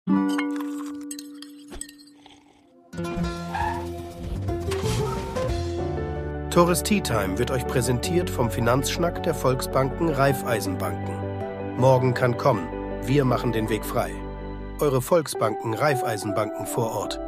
Tores Tea Time wird euch präsentiert vom Finanzschnack der Volksbanken Raiffeisenbanken. Morgen kann kommen. Wir machen den Weg frei. Eure Volksbanken Raiffeisenbanken vor Ort.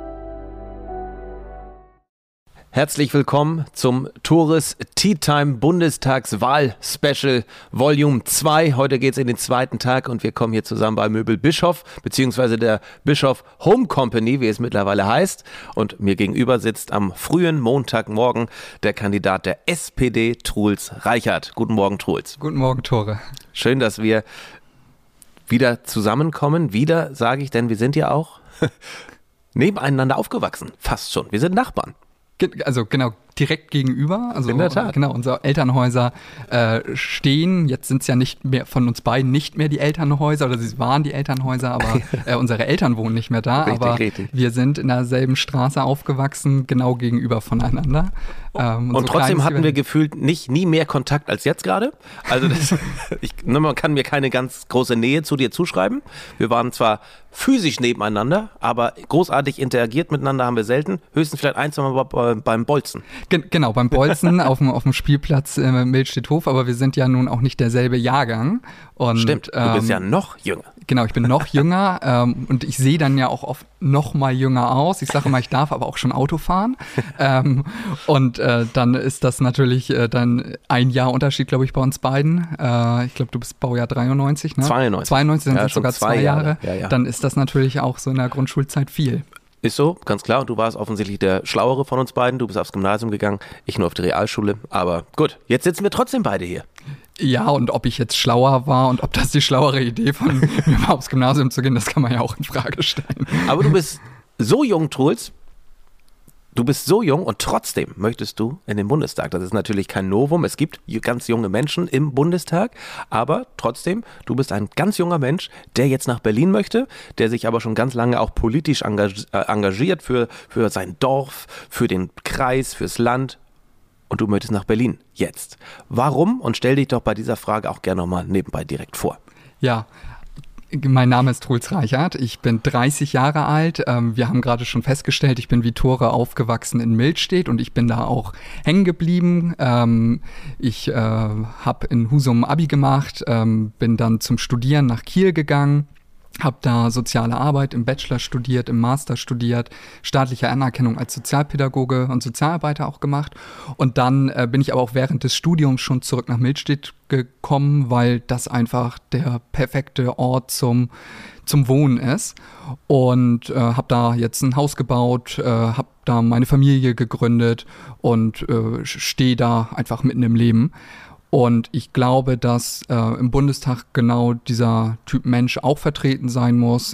Herzlich willkommen zum Tores Tea Time Bundestagswahl-Special Volume 2. Heute geht es in den zweiten Tag und wir kommen hier zusammen bei Möbel Bischof, beziehungsweise der Bischof Home Company, wie es mittlerweile heißt. Und mir gegenüber sitzt am frühen Montagmorgen der Kandidat der SPD, Truls Reichert. Guten Morgen, Truls. Guten Morgen, Tore. Schön, dass wir wieder zusammenkommen. Wieder, sage ich, denn wir sind ja auch nebeneinander aufgewachsen. Fast schon. Wir sind Nachbarn. Also genau, direkt gegenüber. Also in der Tat. Genau, unsere Elternhäuser stehen. Jetzt sind es ja nicht mehr von uns beiden nicht mehr die Elternhäuser, oder sie waren die Elternhäuser, aber unsere Eltern wohnen nicht mehr da. Richtig. Wir sind in derselben Straße aufgewachsen, genau gegenüber voneinander. Und so trotzdem hatten wir gefühlt nie mehr Kontakt als jetzt gerade. Also man kann mir keine ganz große Nähe zu dir zuschreiben. Wir waren zwar physisch nebeneinander, aber großartig interagiert miteinander haben wir selten. Höchstens vielleicht ein, zwei Mal beim Bolzen. Genau, beim Bolzen auf dem Spielplatz Milchstedthof, aber wir sind ja nun auch nicht derselbe Jahrgang. Und, stimmt, du bist ja noch jünger. Genau, ich bin noch jünger und ich sehe dann ja auch oft noch mal jünger aus. Ich sage mal, ich darf aber auch schon Auto fahren. Dann ist das natürlich dann ein Jahr Unterschied, glaube ich, bei uns beiden. Ich glaube, du bist Baujahr 93, ne? 92, dann sind es sogar 2 Jahre. Ja. Dann ist das natürlich auch so in der Grundschulzeit viel. Ist so, ganz klar. Und du warst offensichtlich der Schlauere von uns beiden. Du bist aufs Gymnasium gegangen, ich nur auf die Realschule. Aber gut, jetzt sitzen wir trotzdem beide hier. Ja, und ob ich jetzt schlauer war und ob das die schlauere Idee von mir war, aufs Gymnasium zu gehen, das kann man ja auch in Frage stellen. Aber du bist so jung, Truls. Du bist so jung und trotzdem möchtest du in den Bundestag. Das ist natürlich kein Novum. Es gibt ganz junge Menschen im Bundestag, aber trotzdem, du bist ein ganz junger Mensch, der jetzt nach Berlin möchte, der sich aber schon ganz lange auch politisch engagiert für sein Dorf, für den Kreis, fürs Land. Und du möchtest nach Berlin jetzt. Warum? Und stell dich doch bei dieser Frage auch gerne nochmal nebenbei direkt vor. Ja, mein Name ist Truls Reichert, ich bin 30 Jahre alt. Wir haben gerade schon festgestellt, ich bin wie Tore aufgewachsen in Milchstedt und ich bin da auch hängen geblieben. Ich habe in Husum Abi gemacht, bin dann zum Studieren nach Kiel gegangen. Habe da soziale Arbeit im Bachelor studiert, im Master studiert, staatliche Anerkennung als Sozialpädagoge und Sozialarbeiter auch gemacht. Und dann bin ich aber auch während des Studiums schon zurück nach Milchstedt gekommen, weil das einfach der perfekte Ort zum Wohnen ist. Und habe da jetzt ein Haus gebaut, habe da meine Familie gegründet und stehe da einfach mitten im Leben. Und ich glaube, dass im Bundestag genau dieser Typ Mensch auch vertreten sein muss,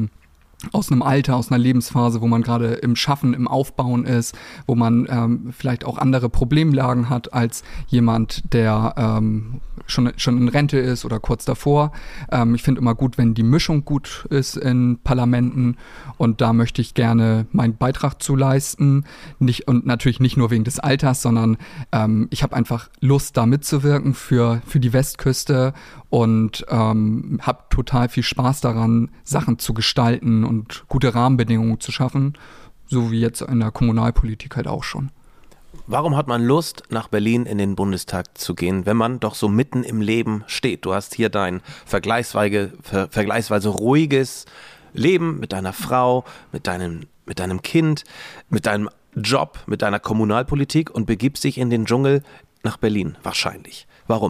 aus einem Alter, aus einer Lebensphase, wo man gerade im Schaffen, im Aufbauen ist, wo man vielleicht auch andere Problemlagen hat als jemand, der schon in Rente ist oder kurz davor. Ich finde immer gut, wenn die Mischung gut ist in Parlamenten und da möchte ich gerne meinen Beitrag zu leisten. Und natürlich nicht nur wegen des Alters, sondern ich habe einfach Lust, da mitzuwirken für die Westküste und habe total viel Spaß daran, Sachen zu gestalten und gute Rahmenbedingungen zu schaffen, so wie jetzt in der Kommunalpolitik halt auch schon. Warum hat man Lust, nach Berlin in den Bundestag zu gehen, wenn man doch so mitten im Leben steht? Du hast hier dein vergleichsweise ruhiges Leben mit deiner Frau, mit deinem Kind, mit deinem Job, mit deiner Kommunalpolitik und begibst dich in den Dschungel nach Berlin, wahrscheinlich. Warum?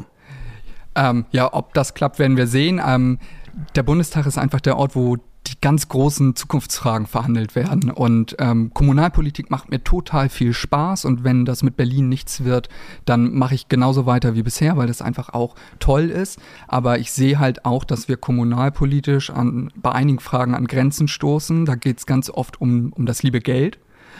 Ja, ob das klappt, werden wir sehen. Der Bundestag ist einfach der Ort, wo die ganz großen Zukunftsfragen verhandelt werden. Und Kommunalpolitik macht mir total viel Spaß. Und wenn das mit Berlin nichts wird, dann mache ich genauso weiter wie bisher, weil das einfach auch toll ist. Aber ich sehe halt auch, dass wir kommunalpolitisch bei einigen Fragen an Grenzen stoßen. Da geht es ganz oft um das liebe Geld.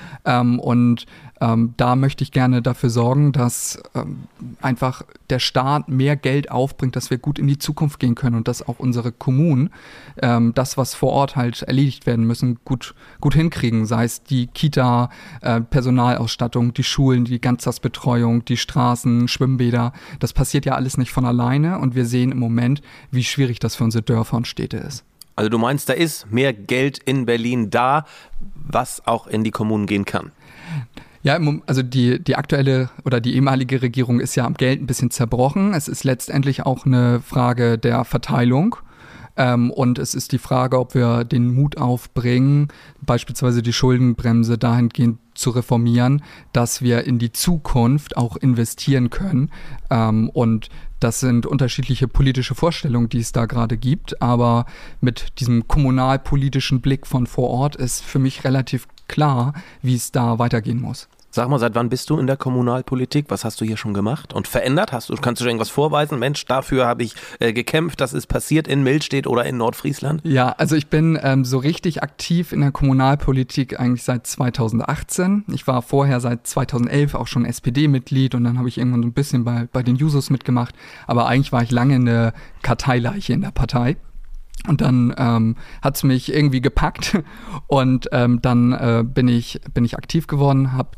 Da möchte ich gerne dafür sorgen, dass einfach der Staat mehr Geld aufbringt, dass wir gut in die Zukunft gehen können und dass auch unsere Kommunen das, was vor Ort halt erledigt werden müssen, gut hinkriegen. Sei es die Kita, Personalausstattung, die Schulen, die Ganztagsbetreuung, die Straßen, Schwimmbäder. Das passiert ja alles nicht von alleine und wir sehen im Moment, wie schwierig das für unsere Dörfer und Städte ist. Also du meinst, da ist mehr Geld in Berlin da, was auch in die Kommunen gehen kann? Ja, also die aktuelle oder die ehemalige Regierung ist ja am Geld ein bisschen zerbrochen. Es ist letztendlich auch eine Frage der Verteilung. Und es ist die Frage, ob wir den Mut aufbringen, beispielsweise die Schuldenbremse dahingehend zu reformieren, dass wir in die Zukunft auch investieren können. Und das sind unterschiedliche politische Vorstellungen, die es da gerade gibt. Aber mit diesem kommunalpolitischen Blick von vor Ort ist für mich relativ klar, wie es da weitergehen muss. Sag mal, seit wann bist du in der Kommunalpolitik? Was hast du hier schon gemacht und verändert? Kannst du dir irgendwas vorweisen? Mensch, dafür habe ich gekämpft, das ist passiert in Milstedt oder in Nordfriesland? Ja, also ich bin so richtig aktiv in der Kommunalpolitik eigentlich seit 2018. Ich war vorher seit 2011 auch schon SPD-Mitglied und dann habe ich irgendwann so ein bisschen bei den Jusos mitgemacht. Aber eigentlich war ich lange eine Karteileiche in der Partei. Und dann hat's mich irgendwie gepackt und dann bin ich aktiv geworden, habe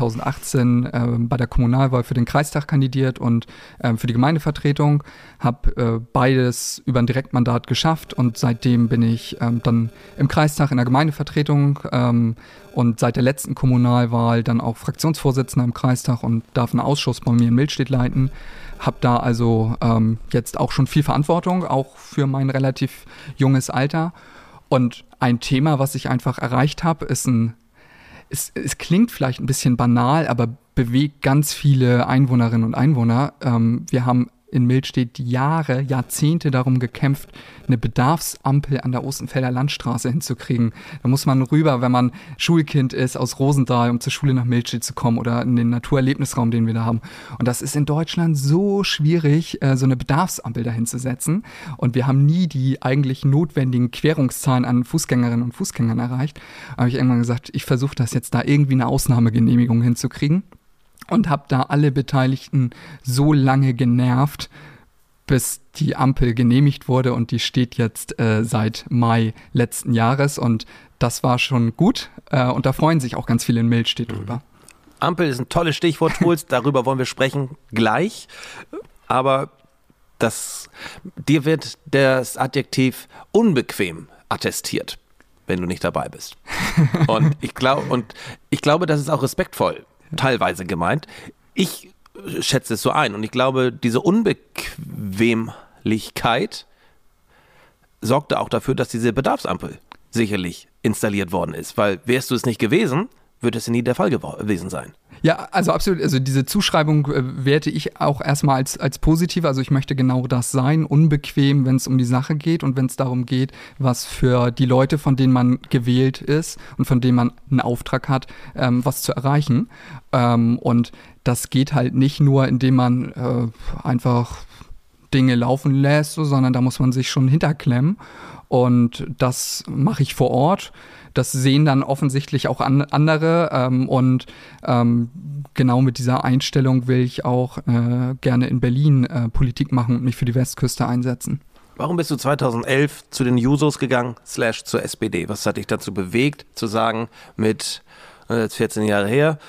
2018 bei der Kommunalwahl für den Kreistag kandidiert und für die Gemeindevertretung, habe beides über ein Direktmandat geschafft und seitdem bin ich dann im Kreistag in der Gemeindevertretung und seit der letzten Kommunalwahl dann auch Fraktionsvorsitzender im Kreistag und darf einen Ausschuss bei mir in Milstedt leiten. Habe da also jetzt auch schon viel Verantwortung, auch für mein relativ junges Alter. Und ein Thema, was ich einfach erreicht habe, ist es klingt vielleicht ein bisschen banal, aber bewegt ganz viele Einwohnerinnen und Einwohner. Wir haben in Milstedt Jahrzehnte darum gekämpft, eine Bedarfsampel an der Ostenfelder Landstraße hinzukriegen. Da muss man rüber, wenn man Schulkind ist, aus Rosendahl, um zur Schule nach Milstedt zu kommen oder in den Naturerlebnisraum, den wir da haben. Und das ist in Deutschland so schwierig, so eine Bedarfsampel dahin zu setzen. Und wir haben nie die eigentlich notwendigen Querungszahlen an Fußgängerinnen und Fußgängern erreicht. Da habe ich irgendwann gesagt, ich versuche das jetzt da irgendwie eine Ausnahmegenehmigung hinzukriegen. Und habe da alle Beteiligten so lange genervt, bis die Ampel genehmigt wurde und die steht jetzt seit Mai letzten Jahres und das war schon gut und da freuen sich auch ganz viele in Milstedt drüber. Ampel ist ein tolles Stichwort, Truls, darüber wollen wir sprechen gleich, aber dir wird das Adjektiv unbequem attestiert, wenn du nicht dabei bist. Und ich glaube, das ist auch respektvoll teilweise gemeint. Ich schätze es so ein und ich glaube, diese Unbequemlichkeit sorgte auch dafür, dass diese Bedarfsampel sicherlich installiert worden ist, weil wärst du es nicht gewesen, würde es nie der Fall gewesen sein. Ja, also absolut. Also diese Zuschreibung werte ich auch erstmal als positiv. Also ich möchte genau das sein, unbequem, wenn es um die Sache geht und wenn es darum geht, was für die Leute, von denen man gewählt ist und von denen man einen Auftrag hat, was zu erreichen. Und das geht halt nicht nur, indem man einfach Dinge laufen lässt, sondern da muss man sich schon hinterklemmen. Und das mache ich vor Ort. Das sehen dann offensichtlich auch andere und genau mit dieser Einstellung will ich auch gerne in Berlin Politik machen und mich für die Westküste einsetzen. Warum bist du 2011 zu den Jusos gegangen / zur SPD? Was hat dich dazu bewegt, zu sagen, mit 14 Jahre her,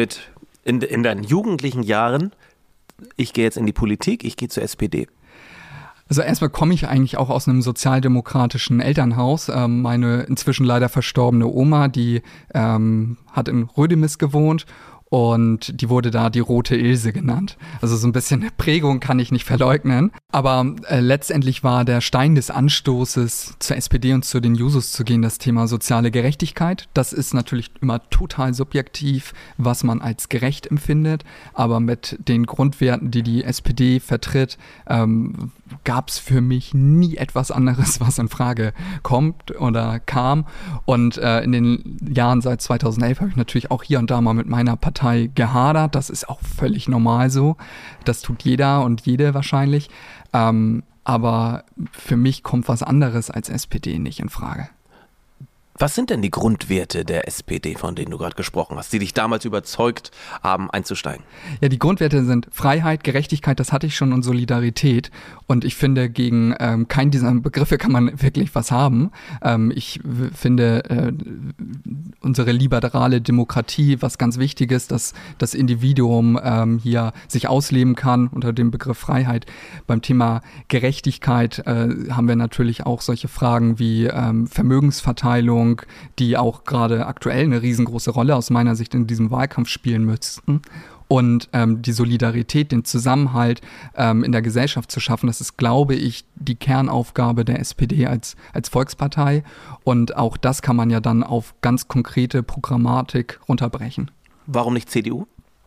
in deinen jugendlichen Jahren, ich gehe jetzt in die Politik, ich gehe zur SPD? Also erstmal komme ich eigentlich auch aus einem sozialdemokratischen Elternhaus. Meine inzwischen leider verstorbene Oma, die hat in Rödemis gewohnt und die wurde da die Rote Ilse genannt. Also so ein bisschen eine Prägung kann ich nicht verleugnen. Aber letztendlich war der Stein des Anstoßes zur SPD und zu den Jusos zu gehen das Thema soziale Gerechtigkeit. Das ist natürlich immer total subjektiv, was man als gerecht empfindet. Aber mit den Grundwerten, die die SPD vertritt, gab es für mich nie etwas anderes, was in Frage kommt oder kam. Und in den Jahren seit 2011 habe ich natürlich auch hier und da mal mit meiner Partei gehadert. Das ist auch völlig normal so. Das tut jeder und jede wahrscheinlich. Aber für mich kommt was anderes als SPD nicht in Frage. Was sind denn die Grundwerte der SPD, von denen du gerade gesprochen hast, die dich damals überzeugt haben, einzusteigen? Ja, die Grundwerte sind Freiheit, Gerechtigkeit, das hatte ich schon, und Solidarität. Und ich finde, gegen keinen dieser Begriffe kann man wirklich was haben. Ich finde, unsere liberale Demokratie, was ganz wichtig ist, dass das Individuum hier sich ausleben kann unter dem Begriff Freiheit. Beim Thema Gerechtigkeit haben wir natürlich auch solche Fragen wie Vermögensverteilung, die auch gerade aktuell eine riesengroße Rolle aus meiner Sicht in diesem Wahlkampf spielen müssten. Und die Solidarität, den Zusammenhalt in der Gesellschaft zu schaffen, das ist, glaube ich, die Kernaufgabe der SPD als Volkspartei. Und auch das kann man ja dann auf ganz konkrete Programmatik runterbrechen. Warum nicht CDU?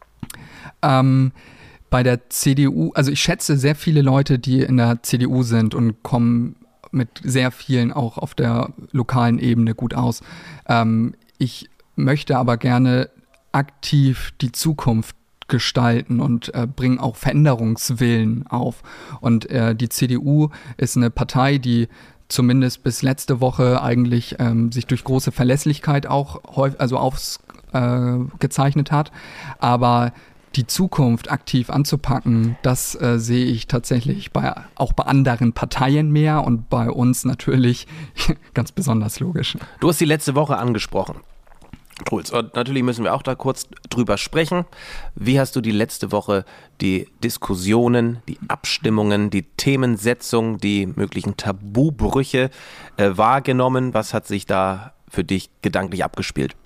Bei der CDU, also ich schätze sehr viele Leute, die in der CDU sind und kommen mit sehr vielen auch auf der lokalen Ebene gut aus. Ich möchte aber gerne aktiv die Zukunft gestalten und bringen auch Veränderungswillen auf. Und die CDU ist eine Partei, die zumindest bis letzte Woche eigentlich sich durch große Verlässlichkeit auch gezeichnet hat. Aber die Zukunft aktiv anzupacken, das sehe ich tatsächlich auch bei anderen Parteien mehr und bei uns natürlich ganz besonders logisch. Du hast die letzte Woche angesprochen, Truls, und natürlich müssen wir auch da kurz drüber sprechen. Wie hast du die letzte Woche die Diskussionen, die Abstimmungen, die Themensetzung, die möglichen Tabubrüche wahrgenommen? Was hat sich da für dich gedanklich abgespielt?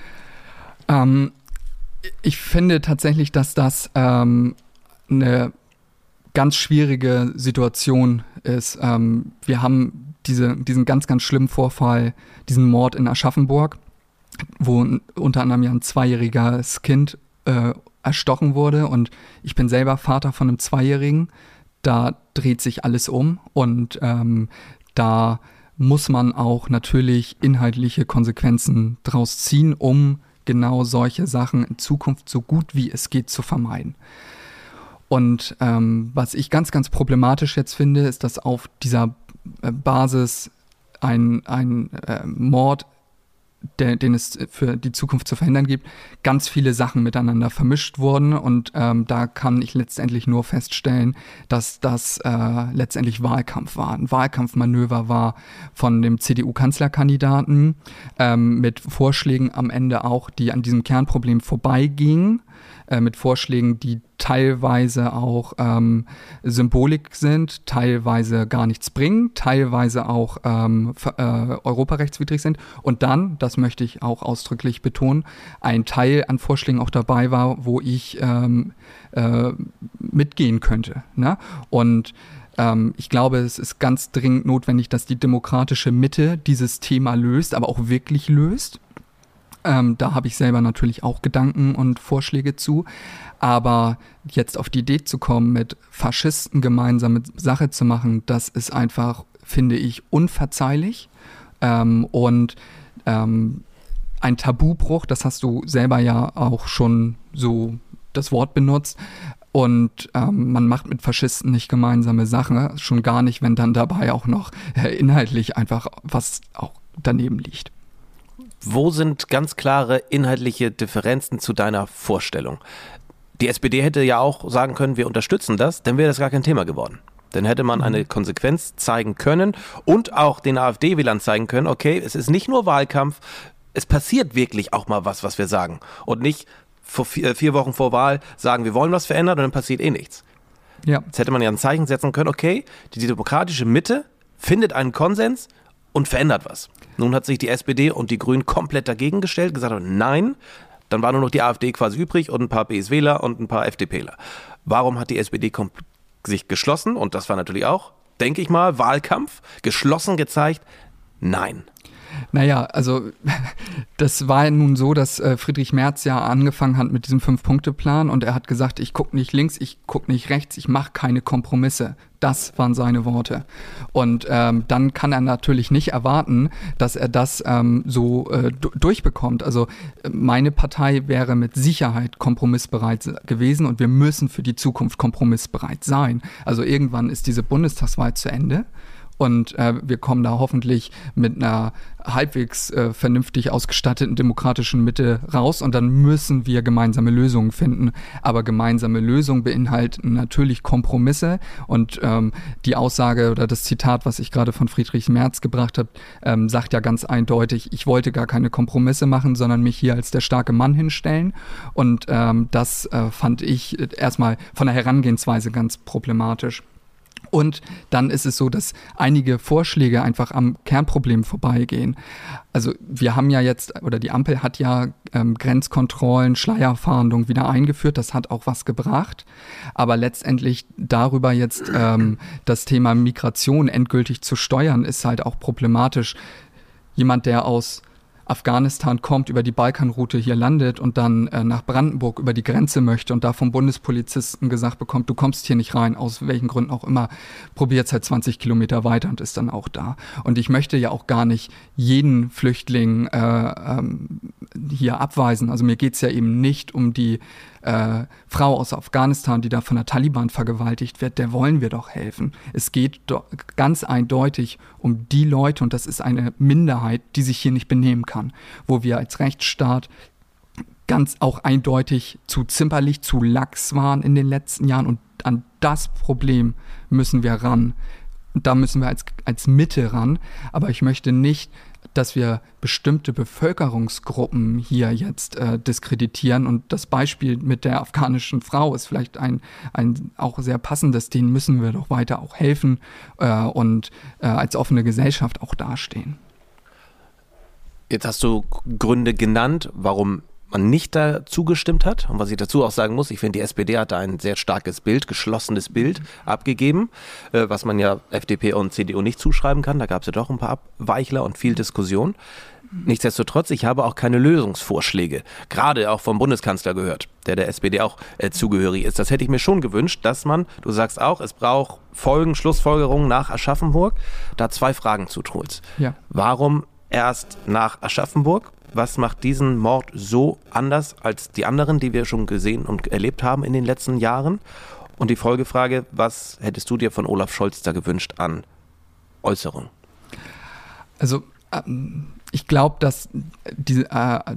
Ich finde tatsächlich, dass das eine ganz schwierige Situation ist. Wir haben diesen ganz, ganz schlimmen Vorfall, diesen Mord in Aschaffenburg, wo unter anderem ja ein 2-jähriges Kind erstochen wurde. Und ich bin selber Vater von einem 2-Jährigen. Da dreht sich alles um. Und da muss man auch natürlich inhaltliche Konsequenzen draus ziehen, um genau solche Sachen in Zukunft so gut wie es geht zu vermeiden. Und was ich ganz, ganz problematisch jetzt finde, ist, dass auf dieser Basis ein Mord, den es für die Zukunft zu verhindern gibt, ganz viele Sachen miteinander vermischt wurden. Und da kann ich letztendlich nur feststellen, dass das letztendlich Wahlkampf war. Ein Wahlkampfmanöver war von dem CDU-Kanzlerkandidaten mit Vorschlägen am Ende auch, die an diesem Kernproblem vorbeigingen, mit Vorschlägen, die teilweise auch Symbolik sind, teilweise gar nichts bringen, teilweise auch europarechtswidrig sind. Und dann, das möchte ich auch ausdrücklich betonen, ein Teil an Vorschlägen auch dabei war, wo ich mitgehen könnte. Ne? Und ich glaube, es ist ganz dringend notwendig, dass die demokratische Mitte dieses Thema löst, aber auch wirklich löst. Da habe ich selber natürlich auch Gedanken und Vorschläge zu. Aber jetzt auf die Idee zu kommen, mit Faschisten gemeinsame Sache zu machen, das ist einfach, finde ich, unverzeihlich. Und ein Tabubruch, das hast du selber ja auch schon so das Wort benutzt. Und man macht mit Faschisten nicht gemeinsame Sachen, schon gar nicht, wenn dann dabei auch noch inhaltlich einfach was auch daneben liegt. Wo sind ganz klare inhaltliche Differenzen zu deiner Vorstellung? Die SPD hätte ja auch sagen können, wir unterstützen das, dann wäre das gar kein Thema geworden. Dann hätte man eine Konsequenz zeigen können und auch den AfD-Wählern zeigen können, okay, es ist nicht nur Wahlkampf, es passiert wirklich auch mal was wir sagen. Und nicht 4 Wochen vor Wahl sagen, wir wollen was verändern und dann passiert eh nichts. Ja. Jetzt hätte man ja ein Zeichen setzen können, okay, die demokratische Mitte findet einen Konsens und verändert was. Nun hat sich die SPD und die Grünen komplett dagegen gestellt, gesagt haben, nein, dann war nur noch die AfD quasi übrig und ein paar BSWler und ein paar FDPler. Warum hat die SPD sich geschlossen, und das war natürlich auch, denke ich mal, Wahlkampf, geschlossen gezeigt, nein. Naja, also das war nun so, dass Friedrich Merz ja angefangen hat mit diesem 5-Punkte-Plan und er hat gesagt, ich gucke nicht links, ich gucke nicht rechts, ich mache keine Kompromisse. Das waren seine Worte. Und dann kann er natürlich nicht erwarten, dass er das durchbekommt. Also meine Partei wäre mit Sicherheit kompromissbereit gewesen und wir müssen für die Zukunft kompromissbereit sein. Also irgendwann ist diese Bundestagswahl zu Ende. Und wir kommen da hoffentlich mit einer halbwegs vernünftig ausgestatteten demokratischen Mitte raus und dann müssen wir gemeinsame Lösungen finden. Aber gemeinsame Lösungen beinhalten natürlich Kompromisse und die Aussage oder das Zitat, was ich gerade von Friedrich Merz gebracht habe, sagt ja ganz eindeutig, ich wollte gar keine Kompromisse machen, sondern mich hier als der starke Mann hinstellen. Und das fand ich erstmal von der Herangehensweise ganz problematisch. Und dann ist es so, dass einige Vorschläge einfach am Kernproblem vorbeigehen. Also wir haben ja jetzt, oder die Ampel hat ja Grenzkontrollen, Schleierfahndung wieder eingeführt. Das hat auch was gebracht. Aber letztendlich darüber jetzt das Thema Migration endgültig zu steuern, ist halt auch problematisch. Jemand, der aus Afghanistan kommt, über die Balkanroute hier landet und dann nach Brandenburg über die Grenze möchte und da vom Bundespolizisten gesagt bekommt, du kommst hier nicht rein, aus welchen Gründen auch immer, probiert es halt 20 Kilometer weiter und ist dann auch da. Und ich möchte ja auch gar nicht jeden Flüchtling hier abweisen. Also mir geht es ja eben nicht um die Frau aus Afghanistan, die da von der Taliban vergewaltigt wird, der wollen wir doch helfen. Es geht ganz eindeutig um die Leute, und das ist eine Minderheit, die sich hier nicht benehmen kann, wo wir als Rechtsstaat ganz auch eindeutig zu zimperlich, zu lax waren in den letzten Jahren, und an das Problem müssen wir ran. Und da müssen wir als Mitte ran, aber ich möchte nicht, dass wir bestimmte Bevölkerungsgruppen hier jetzt diskreditieren. Und das Beispiel mit der afghanischen Frau ist vielleicht ein auch sehr passendes. Denen müssen wir doch weiter auch helfen und als offene Gesellschaft auch dastehen. Jetzt hast du Gründe genannt, warum man nicht da zugestimmt hat. Und was ich dazu auch sagen muss, ich finde, die SPD hat da ein sehr starkes Bild, geschlossenes Bild abgegeben, was man ja FDP und CDU nicht zuschreiben kann. Da gab es ja doch ein paar Abweichler und viel Diskussion. Nichtsdestotrotz, ich habe auch keine Lösungsvorschläge, gerade auch vom Bundeskanzler gehört, der SPD auch zugehörig ist. Das hätte ich mir schon gewünscht, dass man, du sagst auch, es braucht Schlussfolgerungen nach Aschaffenburg. Da 2 Fragen zu, Truls. Ja. Warum erst nach Aschaffenburg? Was macht diesen Mord so anders als die anderen, die wir schon gesehen und erlebt haben in den letzten Jahren? Und die Folgefrage, was hättest du dir von Olaf Scholz da gewünscht an Äußerung? Also ich glaube, dass diese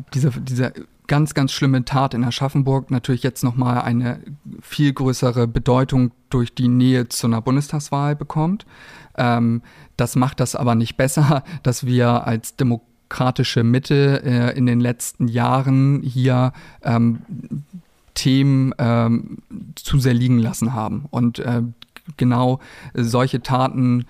ganz, ganz schlimme Tat in Aschaffenburg natürlich jetzt nochmal eine viel größere Bedeutung durch die Nähe zu einer Bundestagswahl bekommt. Das macht das aber nicht besser, dass wir als demokratische Mitte in den letzten Jahren hier Themen zu sehr liegen lassen haben und genau solche Taten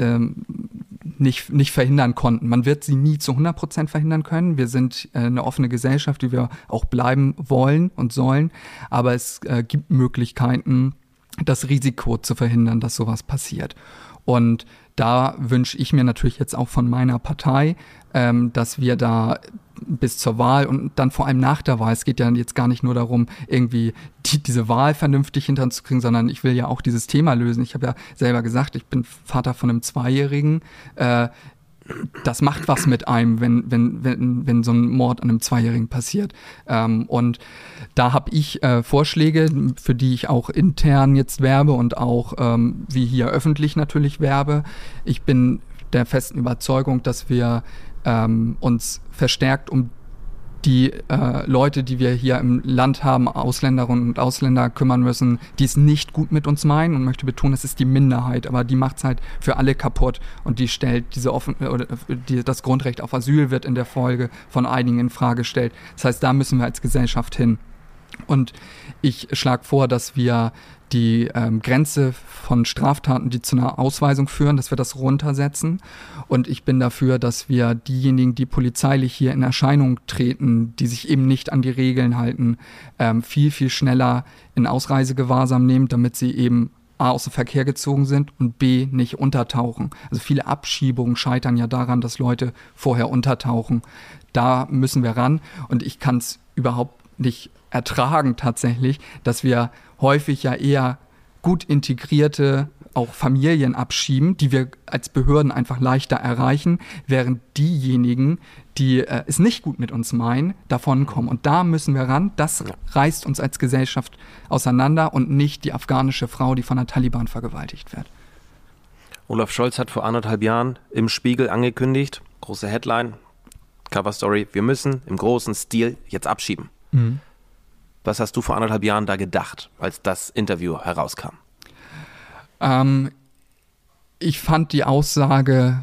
nicht verhindern konnten. Man wird sie nie zu 100% verhindern können. Wir sind eine offene Gesellschaft, die wir auch bleiben wollen und sollen, aber es gibt Möglichkeiten, das Risiko zu verhindern, dass sowas passiert. Und da wünsche ich mir natürlich jetzt auch von meiner Partei, dass wir da bis zur Wahl und dann vor allem nach der Wahl, es geht ja jetzt gar nicht nur darum, irgendwie diese Wahl vernünftig hinterzukriegen, sondern ich will ja auch dieses Thema lösen. Ich habe ja selber gesagt, ich bin Vater von einem 2-Jährigen. Das macht was mit einem, wenn so ein Mord an einem 2-Jährigen passiert. Und da habe ich Vorschläge, für die ich auch intern jetzt werbe und auch wie hier öffentlich natürlich werbe. Ich bin der festen Überzeugung, dass wir uns verstärkt um die Leute, die wir hier im Land haben, Ausländerinnen und Ausländer, kümmern müssen, die es nicht gut mit uns meinen, und möchte betonen, es ist die Minderheit, aber die macht es halt für alle kaputt, und die stellt das Grundrecht auf Asyl wird in der Folge von einigen in Frage gestellt. Das heißt, da müssen wir als Gesellschaft hin. Und ich schlage vor, dass wir die Grenze von Straftaten, die zu einer Ausweisung führen, dass wir das runtersetzen. Und ich bin dafür, dass wir diejenigen, die polizeilich hier in Erscheinung treten, die sich eben nicht an die Regeln halten, viel, viel schneller in Ausreisegewahrsam nehmen, damit sie eben A, aus dem Verkehr gezogen sind und B, nicht untertauchen. Also viele Abschiebungen scheitern ja daran, dass Leute vorher untertauchen. Da müssen wir ran, und ich kann es überhaupt nicht ertragen tatsächlich, dass wir häufig ja eher gut integrierte auch Familien abschieben, die wir als Behörden einfach leichter erreichen, während diejenigen, die es nicht gut mit uns meinen, davonkommen. Und da müssen wir ran. Das reißt uns als Gesellschaft auseinander und nicht die afghanische Frau, die von der Taliban vergewaltigt wird. Olaf Scholz hat vor 1,5 Jahren im Spiegel angekündigt, große Headline, Coverstory, wir müssen im großen Stil jetzt abschieben. Mhm. Was hast du vor 1,5 Jahren da gedacht, als das Interview herauskam? Ich fand die Aussage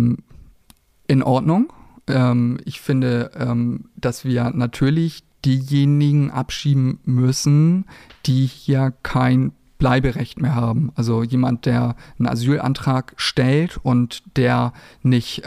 in Ordnung. Ich finde, dass wir natürlich diejenigen abschieben müssen, die hier kein Bleiberecht mehr haben. Also jemand, der einen Asylantrag stellt und der nicht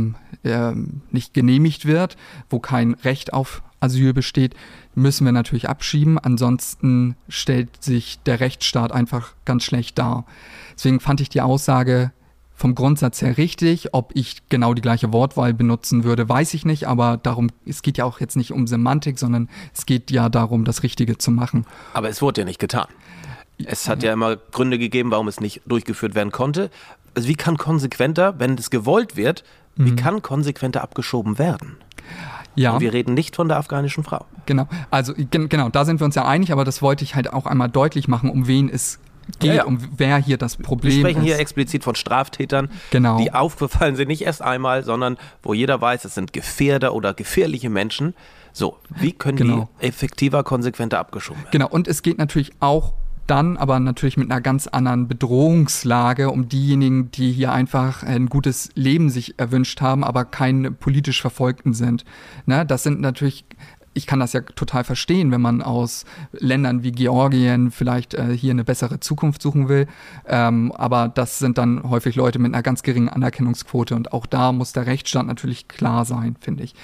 genehmigt wird, wo kein Recht auf Asyl besteht, müssen wir natürlich abschieben. Ansonsten stellt sich der Rechtsstaat einfach ganz schlecht dar. Deswegen fand ich die Aussage vom Grundsatz her richtig. Ob ich genau die gleiche Wortwahl benutzen würde, weiß ich nicht. Aber es geht ja auch jetzt nicht um Semantik, sondern es geht ja darum, das Richtige zu machen. Aber es wurde ja nicht getan. Es hat ja immer Gründe gegeben, warum es nicht durchgeführt werden konnte. Also wie kann konsequenter, wenn es gewollt wird, wie kann konsequenter abgeschoben werden? Ja. Und wir reden nicht von der afghanischen Frau. Genau, also genau, da sind wir uns ja einig, aber das wollte ich halt auch einmal deutlich machen, um wen es geht, um wer hier das Problem ist. Wir sprechen hier explizit von Straftätern, die aufgefallen sind, nicht erst einmal, sondern wo jeder weiß, es sind Gefährder oder gefährliche Menschen. So, wie können die effektiver, konsequenter abgeschoben werden? Genau, und es geht natürlich auch dann aber natürlich mit einer ganz anderen Bedrohungslage um diejenigen, die hier einfach ein gutes Leben sich erwünscht haben, aber keine politisch Verfolgten sind. Ne, das sind natürlich, ich kann das ja total verstehen, wenn man aus Ländern wie Georgien vielleicht hier eine bessere Zukunft suchen will, aber das sind dann häufig Leute mit einer ganz geringen Anerkennungsquote und auch da muss der Rechtsstaat natürlich klar sein, finde ich.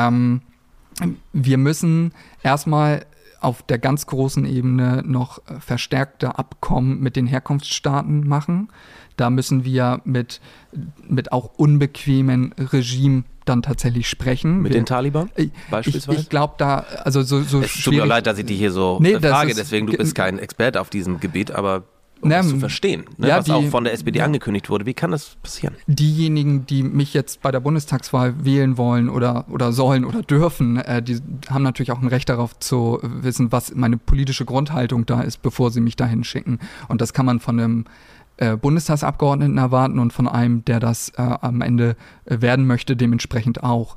Wir müssen erstmal auf der ganz großen Ebene noch verstärkte Abkommen mit den Herkunftsstaaten machen. Da müssen wir mit auch unbequemen Regimen dann tatsächlich sprechen. Mit den Taliban beispielsweise? Ich glaube da, also so es tut mir leid, dass ich dich hier so frage, deswegen, du bist kein Experte auf diesem Gebiet, aber um das zu verstehen, was auch von der SPD angekündigt wurde. Wie kann das passieren? Diejenigen, die mich jetzt bei der Bundestagswahl wählen wollen oder sollen oder dürfen, die haben natürlich auch ein Recht darauf zu wissen, was meine politische Grundhaltung da ist, bevor sie mich dahin schicken. Und das kann man von einem Bundestagsabgeordneten erwarten und von einem, der das am Ende werden möchte, dementsprechend auch.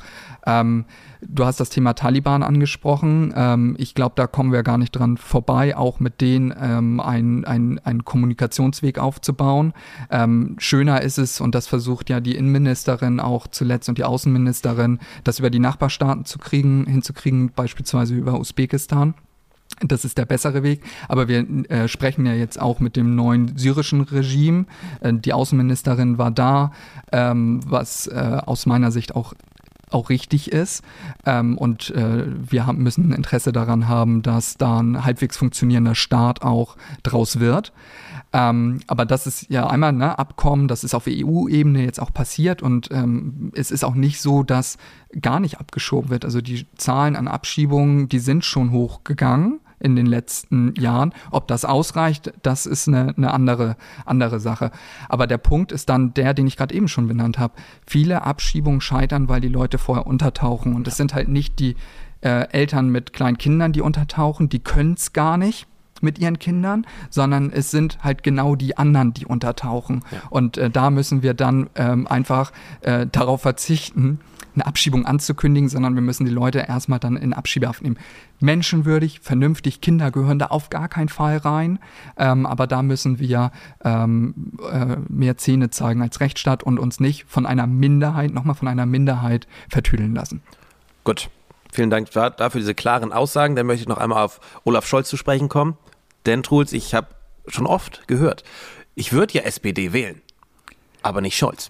Du hast das Thema Taliban angesprochen. Ich glaube, da kommen wir gar nicht dran vorbei, auch mit denen einen Kommunikationsweg aufzubauen. Schöner ist es, und das versucht ja die Innenministerin auch zuletzt und die Außenministerin, das über die Nachbarstaaten hinzukriegen, beispielsweise über Usbekistan. Das ist der bessere Weg, aber wir sprechen ja jetzt auch mit dem neuen syrischen Regime. Die Außenministerin war da, was aus meiner Sicht auch richtig ist. Und wir müssen ein Interesse daran haben, dass da ein halbwegs funktionierender Staat auch draus wird. Aber das ist ja einmal Abkommen, das ist auf EU-Ebene jetzt auch passiert und es ist auch nicht so, dass gar nicht abgeschoben wird. Also die Zahlen an Abschiebungen, die sind schon hochgegangen in den letzten Jahren. Ob das ausreicht, das ist eine andere Sache. Aber der Punkt ist dann der, den ich gerade eben schon benannt habe. Viele Abschiebungen scheitern, weil die Leute vorher untertauchen. Und es sind halt nicht die Eltern mit kleinen Kindern, die untertauchen, die können es gar nicht mit ihren Kindern, sondern es sind halt genau die anderen, die untertauchen. Ja. Und da müssen wir dann einfach darauf verzichten, eine Abschiebung anzukündigen, sondern wir müssen die Leute erstmal dann in Abschiebehaft nehmen. Menschenwürdig, vernünftig, Kinder gehören da auf gar keinen Fall rein, aber da müssen wir mehr Zähne zeigen als Rechtsstaat und uns nicht von einer Minderheit vertüdeln lassen. Gut, vielen Dank dafür diese klaren Aussagen. Dann möchte ich noch einmal auf Olaf Scholz zu sprechen kommen. Denn Truls, ich habe schon oft gehört, ich würde ja SPD wählen, aber nicht Scholz.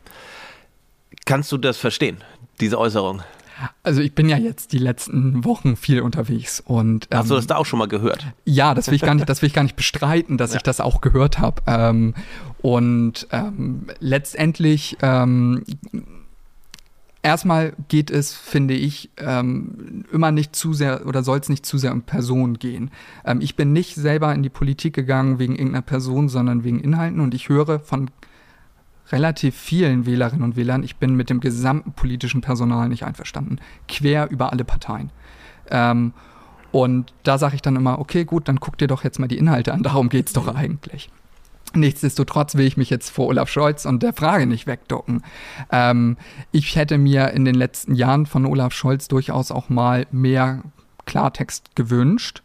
Kannst du das verstehen, diese Äußerung? Also ich bin ja jetzt die letzten Wochen viel unterwegs und hast du das da auch schon mal gehört? Ja, das will ich gar nicht bestreiten, dass ich das auch gehört habe. Letztendlich erstmal geht es, finde ich, immer nicht zu sehr oder soll es nicht zu sehr um Personen gehen. Ich bin nicht selber in die Politik gegangen wegen irgendeiner Person, sondern wegen Inhalten und ich höre von relativ vielen Wählerinnen und Wählern, ich bin mit dem gesamten politischen Personal nicht einverstanden. Quer über alle Parteien. Und da sage ich dann immer, okay, gut, dann guck dir doch jetzt mal die Inhalte an, darum geht's doch eigentlich. Nichtsdestotrotz will ich mich jetzt vor Olaf Scholz und der Frage nicht wegducken. Ich hätte mir in den letzten Jahren von Olaf Scholz durchaus auch mal mehr Klartext gewünscht.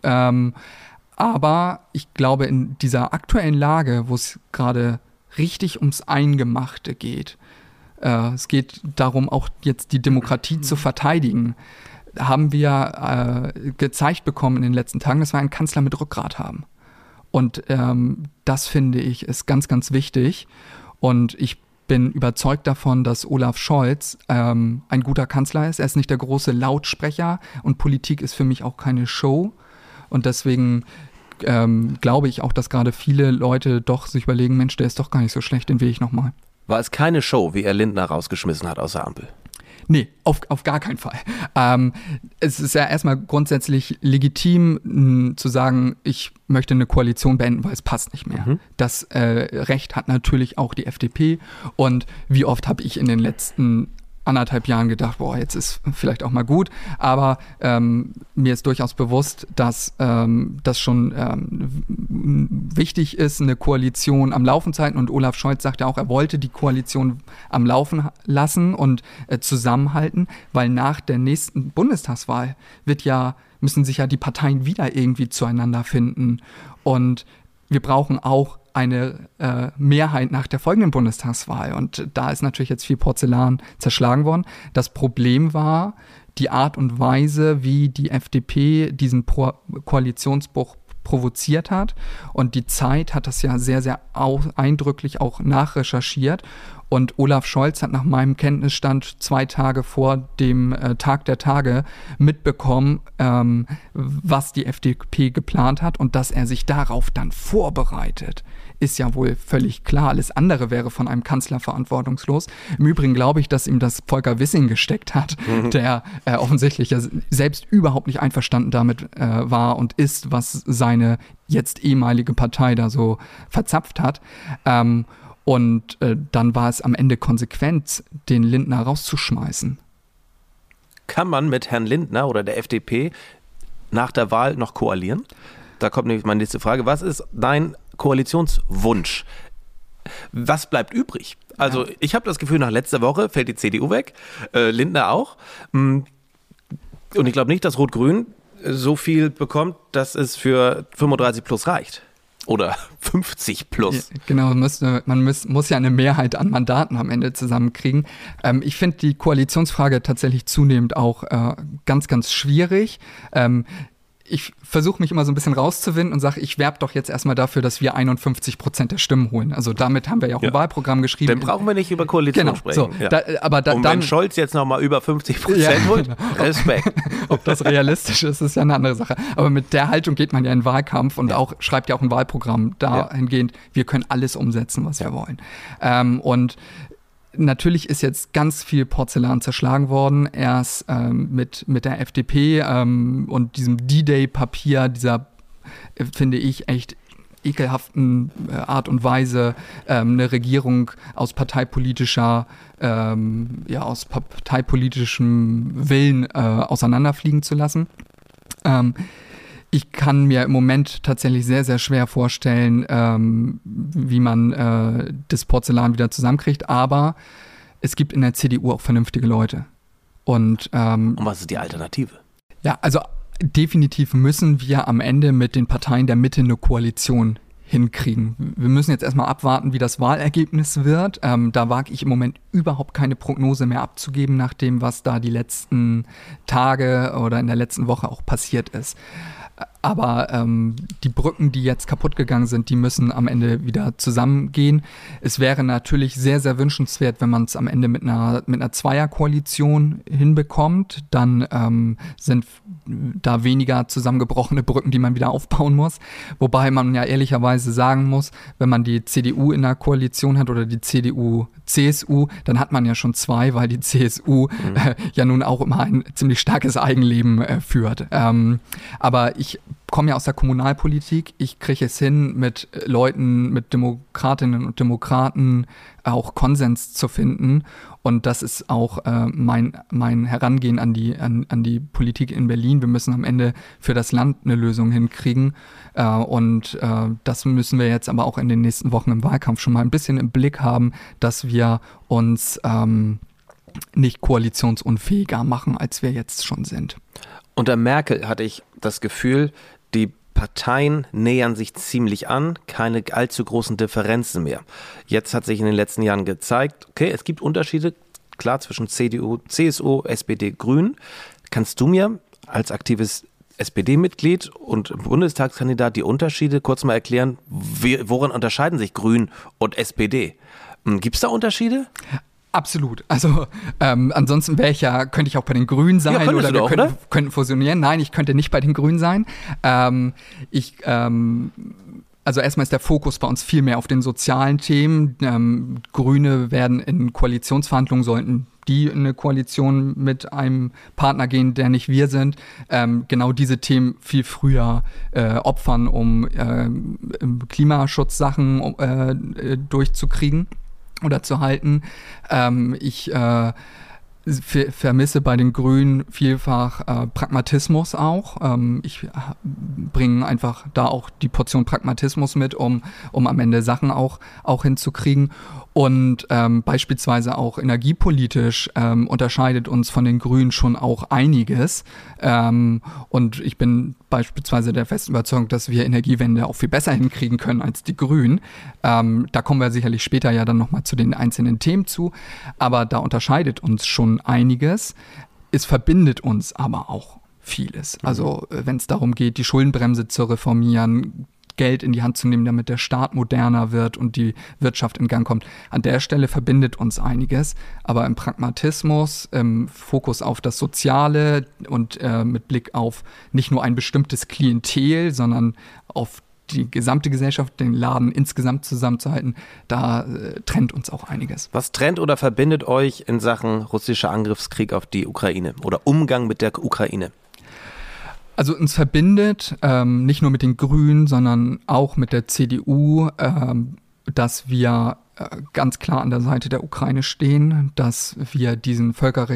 Aber ich glaube, in dieser aktuellen Lage, wo es gerade richtig ums Eingemachte geht, es geht darum, auch jetzt die Demokratie zu verteidigen, haben wir gezeigt bekommen in den letzten Tagen, dass wir einen Kanzler mit Rückgrat haben. Und das finde ich ist ganz, ganz wichtig. Und ich bin überzeugt davon, dass Olaf Scholz ein guter Kanzler ist. Er ist nicht der große Lautsprecher und Politik ist für mich auch keine Show. Und deswegen glaube ich auch, dass gerade viele Leute doch sich überlegen, Mensch, der ist doch gar nicht so schlecht, den will ich nochmal. War es keine Show, wie er Lindner rausgeschmissen hat aus der Ampel? Nee, auf gar keinen Fall. Es ist ja erstmal grundsätzlich legitim zu sagen, ich möchte eine Koalition beenden, weil es passt nicht mehr. Das Recht hat natürlich auch die FDP. Und wie oft habe ich in den letzten 1,5 Jahren gedacht, boah, jetzt ist vielleicht auch mal gut. Aber mir ist durchaus bewusst, dass das schon wichtig ist, eine Koalition am Laufen zu halten. Und Olaf Scholz sagte auch, er wollte die Koalition am Laufen lassen und zusammenhalten, weil nach der nächsten Bundestagswahl müssen sich ja die Parteien wieder irgendwie zueinander finden. Und wir brauchen auch eine Mehrheit nach der folgenden Bundestagswahl. Und da ist natürlich jetzt viel Porzellan zerschlagen worden. Das Problem war die Art und Weise, wie die FDP diesen Koalitionsbruch provoziert hat. Und die Zeit hat das ja sehr, sehr eindrücklich auch nachrecherchiert. Und Olaf Scholz hat nach meinem Kenntnisstand 2 Tage vor dem Tag der Tage mitbekommen, was die FDP geplant hat und dass er sich darauf dann vorbereitet. Ist ja wohl völlig klar. Alles andere wäre von einem Kanzler verantwortungslos. Im Übrigen glaube ich, dass ihm das Volker Wissing gesteckt hat, der offensichtlich ja selbst überhaupt nicht einverstanden damit war und ist, was seine jetzt ehemalige Partei da so verzapft hat. Und dann war es am Ende konsequent, den Lindner rauszuschmeißen. Kann man mit Herrn Lindner oder der FDP nach der Wahl noch koalieren? Da kommt nämlich meine nächste Frage. Was ist dein Koalitionswunsch? Was bleibt übrig? Also ich habe das Gefühl, nach letzter Woche fällt die CDU weg, Lindner auch. Und ich glaube nicht, dass Rot-Grün so viel bekommt, dass es für 35 plus reicht. Oder 50 plus. Genau, man muss ja eine Mehrheit an Mandaten am Ende zusammenkriegen. Ich finde die Koalitionsfrage tatsächlich zunehmend auch ganz, ganz schwierig. Ich versuche mich immer so ein bisschen rauszuwinden und sage, ich werbe doch jetzt erstmal dafür, dass wir 51% der Stimmen holen. Also damit haben wir ja auch ein Wahlprogramm geschrieben. Dann brauchen wir nicht über Koalition sprechen. So, und wenn Scholz jetzt nochmal über 50% holt, Respekt. Ob das realistisch ist, ist ja eine andere Sache. Aber mit der Haltung geht man ja in den Wahlkampf und auch schreibt ja auch ein Wahlprogramm dahingehend, wir können alles umsetzen, was wir wollen. Und natürlich ist jetzt ganz viel Porzellan zerschlagen worden, erst mit der FDP und diesem D-Day-Papier, dieser, finde ich, echt ekelhaften Art und Weise, eine Regierung aus parteipolitischem Willen auseinanderfliegen zu lassen. Ich kann mir im Moment tatsächlich sehr, sehr schwer vorstellen, wie man das Porzellan wieder zusammenkriegt, aber es gibt in der CDU auch vernünftige Leute. Und was ist die Alternative? Ja, also definitiv müssen wir am Ende mit den Parteien der Mitte eine Koalition hinkriegen. Wir müssen jetzt erstmal abwarten, wie das Wahlergebnis wird. Da wage ich im Moment überhaupt keine Prognose mehr abzugeben, nach dem, was da die letzten Tage oder in der letzten Woche auch passiert ist. Aber die Brücken, die jetzt kaputt gegangen sind, die müssen am Ende wieder zusammengehen. Es wäre natürlich sehr, sehr wünschenswert, wenn man es am Ende mit einer Zweierkoalition hinbekommt. Dann sind da weniger zusammengebrochene Brücken, die man wieder aufbauen muss. Wobei man ja ehrlicherweise sagen muss, wenn man die CDU in einer Koalition hat oder die CDU-CSU, dann hat man ja schon 2, weil die CSU ja nun auch immer ein ziemlich starkes Eigenleben führt. Aber ich komme ja aus der Kommunalpolitik. Ich kriege es hin, mit Leuten, mit Demokratinnen und Demokraten auch Konsens zu finden. Und das ist auch mein Herangehen an die Politik in Berlin. Wir müssen am Ende für das Land eine Lösung hinkriegen. Und das müssen wir jetzt aber auch in den nächsten Wochen im Wahlkampf schon mal ein bisschen im Blick haben, dass wir uns nicht koalitionsunfähiger machen, als wir jetzt schon sind. Unter Merkel hatte ich das Gefühl, die Parteien nähern sich ziemlich an, keine allzu großen Differenzen mehr. Jetzt hat sich in den letzten Jahren gezeigt, okay, es gibt Unterschiede, klar, zwischen CDU, CSU, SPD, Grünen. Kannst du mir als aktives SPD-Mitglied und Bundestagskandidat die Unterschiede kurz mal erklären? Woran unterscheiden sich Grün und SPD? Gibt es da Unterschiede? Absolut. Also ansonsten könnte ich auch bei den Grünen sein oder wir könnten fusionieren. Nein, ich könnte nicht bei den Grünen sein. Also erstmal ist der Fokus bei uns viel mehr auf den sozialen Themen. Grüne werden in Koalitionsverhandlungen, sollten die in eine Koalition mit einem Partner gehen, der nicht wir sind, genau diese Themen viel früher opfern, um Klimaschutzsachen durchzukriegen oder zu halten. Ich vermisse bei den Grünen vielfach Pragmatismus auch. Ich bringe einfach da auch die Portion Pragmatismus mit, um am Ende Sachen auch hinzukriegen. Und beispielsweise auch energiepolitisch unterscheidet uns von den Grünen schon auch einiges. Und ich bin beispielsweise der festen Überzeugung, dass wir Energiewende auch viel besser hinkriegen können als die Grünen. Da kommen wir sicherlich später ja dann nochmal zu den einzelnen Themen zu. Aber da unterscheidet uns schon einiges. Es verbindet uns aber auch vieles. Also wenn es darum geht, die Schuldenbremse zu reformieren, Geld in die Hand zu nehmen, damit der Staat moderner wird und die Wirtschaft in Gang kommt. An der Stelle verbindet uns einiges, aber im Pragmatismus, im Fokus auf das Soziale und mit Blick auf nicht nur ein bestimmtes Klientel, sondern auf die gesamte Gesellschaft, den Laden insgesamt zusammenzuhalten, da trennt uns auch einiges. Was trennt oder verbindet euch in Sachen russischer Angriffskrieg auf die Ukraine oder Umgang mit der Ukraine? Also uns verbindet nicht nur mit den Grünen, sondern auch mit der CDU, dass wir ganz klar an der Seite der Ukraine stehen, dass wir diesen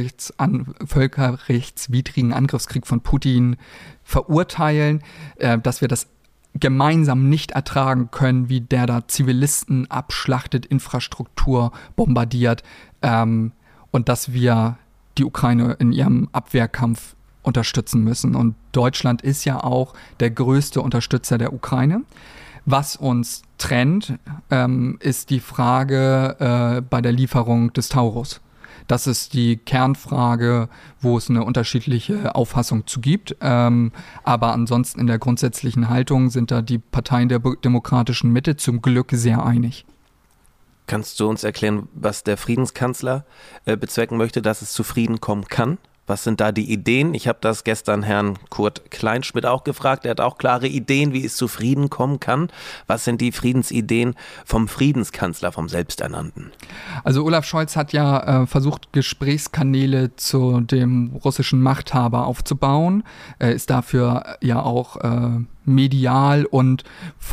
völkerrechtswidrigen Angriffskrieg von Putin verurteilen, dass wir das gemeinsam nicht ertragen können, wie der da Zivilisten abschlachtet, Infrastruktur bombardiert, und dass wir die Ukraine in ihrem Abwehrkampf unterstützen müssen. Und Deutschland ist ja auch der größte Unterstützer der Ukraine. Was uns trennt, ist die Frage bei der Lieferung des Taurus. Das ist die Kernfrage, wo es eine unterschiedliche Auffassung zu gibt. Aber ansonsten in der grundsätzlichen Haltung sind da die Parteien der demokratischen Mitte zum Glück sehr einig. Kannst du uns erklären, was der Friedenskanzler bezwecken möchte, dass es zu Frieden kommen kann? Was sind da die Ideen? Ich habe das gestern Herrn Kurt Kleinschmidt auch gefragt. Er hat auch klare Ideen, wie es zu Frieden kommen kann. Was sind die Friedensideen vom Friedenskanzler, vom Selbsternannten? Also Olaf Scholz hat ja versucht, Gesprächskanäle zu dem russischen Machthaber aufzubauen. Er ist dafür ja auch medial und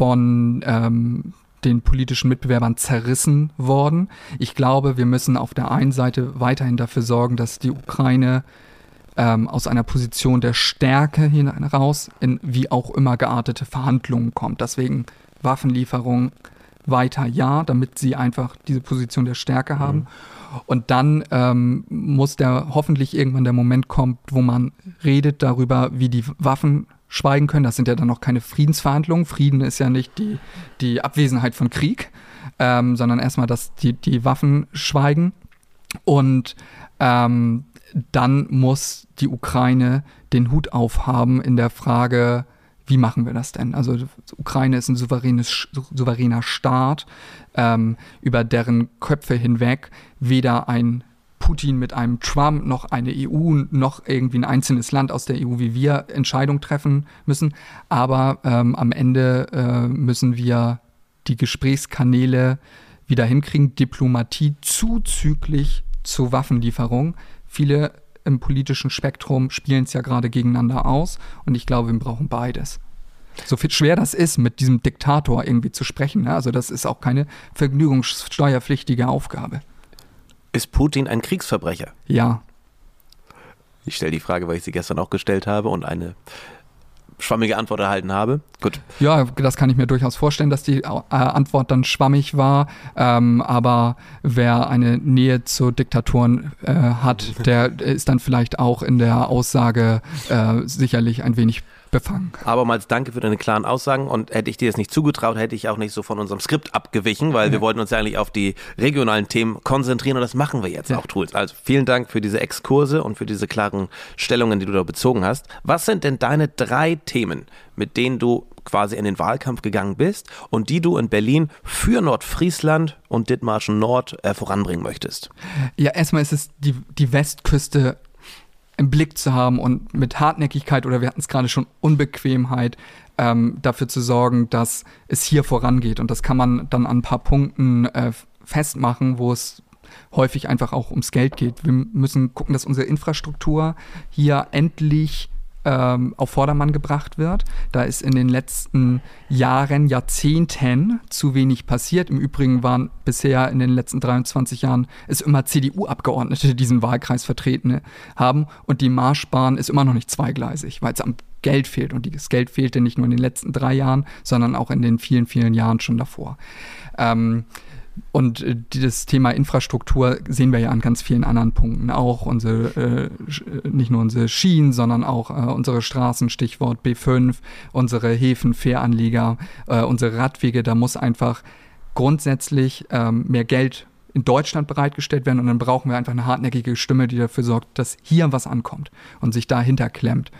von den politischen Mitbewerbern zerrissen worden. Ich glaube, wir müssen auf der einen Seite weiterhin dafür sorgen, dass die Ukraine aus einer Position der Stärke heraus in wie auch immer geartete Verhandlungen kommt. Deswegen Waffenlieferung weiter ja, damit sie einfach diese Position der Stärke haben. Und dann muss hoffentlich irgendwann der Moment kommen, wo man redet darüber, wie die Waffen schweigen können. Das sind ja dann noch keine Friedensverhandlungen. Frieden ist ja nicht die Abwesenheit von Krieg, sondern erstmal, dass die Waffen schweigen. Und dann muss die Ukraine den Hut aufhaben in der Frage, wie machen wir das denn? Also die Ukraine ist ein souveräner Staat, über deren Köpfe hinweg weder ein Putin mit einem Trump, noch eine EU, noch irgendwie ein einzelnes Land aus der EU wie wir Entscheidungen treffen müssen. Aber am Ende müssen wir die Gesprächskanäle wieder hinkriegen, Diplomatie zuzüglich zur Waffenlieferung. Viele im politischen Spektrum spielen es ja gerade gegeneinander aus und ich glaube, wir brauchen beides. So viel schwer das ist, mit diesem Diktator irgendwie zu sprechen. Ne? Also das ist auch keine vergnügungssteuerpflichtige Aufgabe. Ist Putin ein Kriegsverbrecher? Ja. Ich stelle die Frage, weil ich sie gestern auch gestellt habe und eine schwammige Antwort erhalten habe. Gut. Ja, das kann ich mir durchaus vorstellen, dass die Antwort dann schwammig war. Aber wer eine Nähe zu Diktatoren hat, der ist dann vielleicht auch in der Aussage sicherlich ein wenig befangen. Abermals danke für deine klaren Aussagen und hätte ich dir das nicht zugetraut, hätte ich auch nicht so von unserem Skript abgewichen, weil wir wollten uns ja eigentlich auf die regionalen Themen konzentrieren und das machen wir jetzt auch, Truls. Also vielen Dank für diese Exkurse und für diese klaren Stellungen, die du da bezogen hast. Was sind denn deine 3 Themen, mit denen du quasi in den Wahlkampf gegangen bist und die du in Berlin für Nordfriesland und Dithmarschen Nord voranbringen möchtest? Ja, erstmal ist es die Westküste im Blick zu haben und mit Hartnäckigkeit oder wir hatten es gerade schon Unbequemheit dafür zu sorgen, dass es hier vorangeht. Und das kann man dann an ein paar Punkten festmachen, wo es häufig einfach auch ums Geld geht. Wir müssen gucken, dass unsere Infrastruktur hier endlich auf Vordermann gebracht wird. Da ist in den letzten Jahrzehnten zu wenig passiert. Im Übrigen waren bisher in den letzten 23 Jahren es immer CDU-Abgeordnete, die diesen Wahlkreis vertreten haben. Und die Marschbahn ist immer noch nicht zweigleisig, weil es am Geld fehlt. Und das Geld fehlte nicht nur in den letzten 3 Jahren, sondern auch in den vielen, vielen Jahren schon davor. Und das Thema Infrastruktur sehen wir ja an ganz vielen anderen Punkten auch. Nicht nur unsere Schienen, sondern auch unsere Straßen, Stichwort B5, unsere Häfen, Fähranleger, unsere Radwege. Da muss einfach grundsätzlich mehr Geld in Deutschland bereitgestellt werden. Und dann brauchen wir einfach eine hartnäckige Stimme, die dafür sorgt, dass hier was ankommt und sich dahinter klemmt.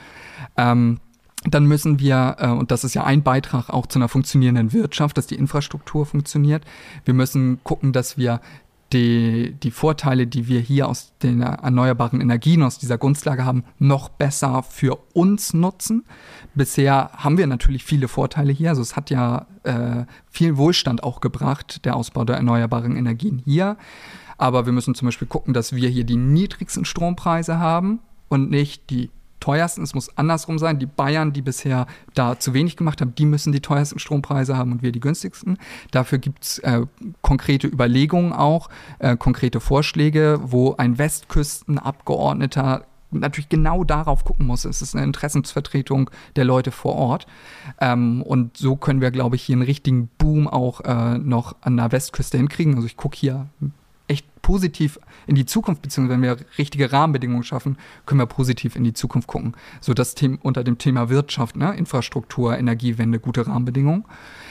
Dann müssen wir, und das ist ja ein Beitrag auch zu einer funktionierenden Wirtschaft, dass die Infrastruktur funktioniert. Wir müssen gucken, dass wir die Vorteile, die wir hier aus den erneuerbaren Energien, aus dieser Grundlage haben, noch besser für uns nutzen. Bisher haben wir natürlich viele Vorteile hier. Also es hat ja viel Wohlstand auch gebracht, der Ausbau der erneuerbaren Energien hier. Aber wir müssen zum Beispiel gucken, dass wir hier die niedrigsten Strompreise haben und nicht die teuersten. Es muss andersrum sein. Die Bayern, die bisher da zu wenig gemacht haben, die müssen die teuersten Strompreise haben und wir die günstigsten. Dafür gibt es konkrete Überlegungen auch, konkrete Vorschläge, wo ein Westküstenabgeordneter natürlich genau darauf gucken muss. Es ist eine Interessensvertretung der Leute vor Ort. Und so können wir, glaube ich, hier einen richtigen Boom auch noch an der Westküste hinkriegen. Also ich gucke hier echt positiv in die Zukunft, beziehungsweise wenn wir richtige Rahmenbedingungen schaffen, können wir positiv in die Zukunft gucken. So das Thema unter dem Thema Wirtschaft, ne? Infrastruktur, Energiewende, gute Rahmenbedingungen.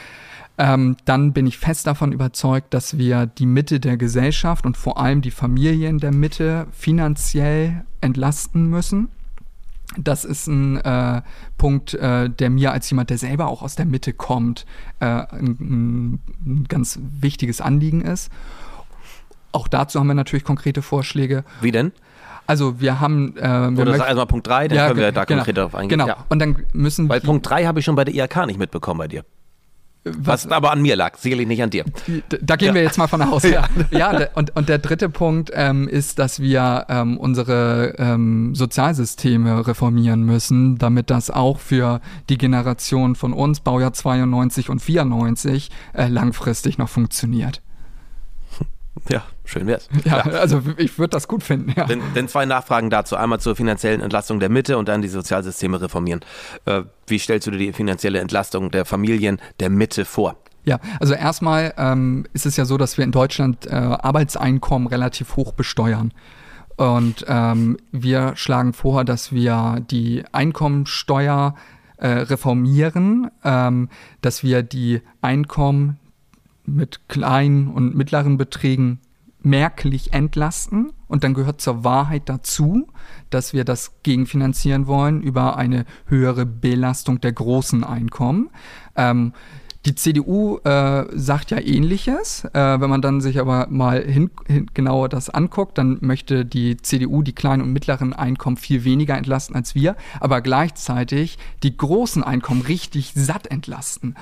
Dann bin ich fest davon überzeugt, dass wir die Mitte der Gesellschaft und vor allem die Familien der Mitte finanziell entlasten müssen. Das ist ein Punkt, der mir als jemand, der selber auch aus der Mitte kommt, ein ganz wichtiges Anliegen ist. Auch dazu haben wir natürlich konkrete Vorschläge. Wie denn? Also wir haben... Oder sag erstmal Punkt 3, dann können wir da konkret darauf eingehen. Genau, ja. Und dann müssen Weil Punkt 3 habe ich schon bei der IHK nicht mitbekommen bei dir. Was aber an mir lag, sicherlich nicht an dir. Da gehen wir jetzt mal von aus. Ja, und der dritte Punkt ist, dass wir unsere Sozialsysteme reformieren müssen, damit das auch für die Generation von uns, Baujahr 92 und 94, langfristig noch funktioniert. Ja, schön wär's. Ja, also ich würde das gut finden. Ja. Denn 2 Nachfragen dazu. Einmal zur finanziellen Entlastung der Mitte und dann die Sozialsysteme reformieren. Wie stellst du dir die finanzielle Entlastung der Familien der Mitte vor? Ja, also erstmal ist es ja so, dass wir in Deutschland Arbeitseinkommen relativ hoch besteuern. Und wir schlagen vor, dass wir die Einkommensteuer reformieren, dass wir die Einkommen mit kleinen und mittleren Beträgen merklich entlasten. Und dann gehört zur Wahrheit dazu, dass wir das gegenfinanzieren wollen über eine höhere Belastung der großen Einkommen. Die CDU sagt ja Ähnliches. Wenn man dann sich aber mal genauer das anguckt, dann möchte die CDU die kleinen und mittleren Einkommen viel weniger entlasten als wir, aber gleichzeitig die großen Einkommen richtig satt entlasten.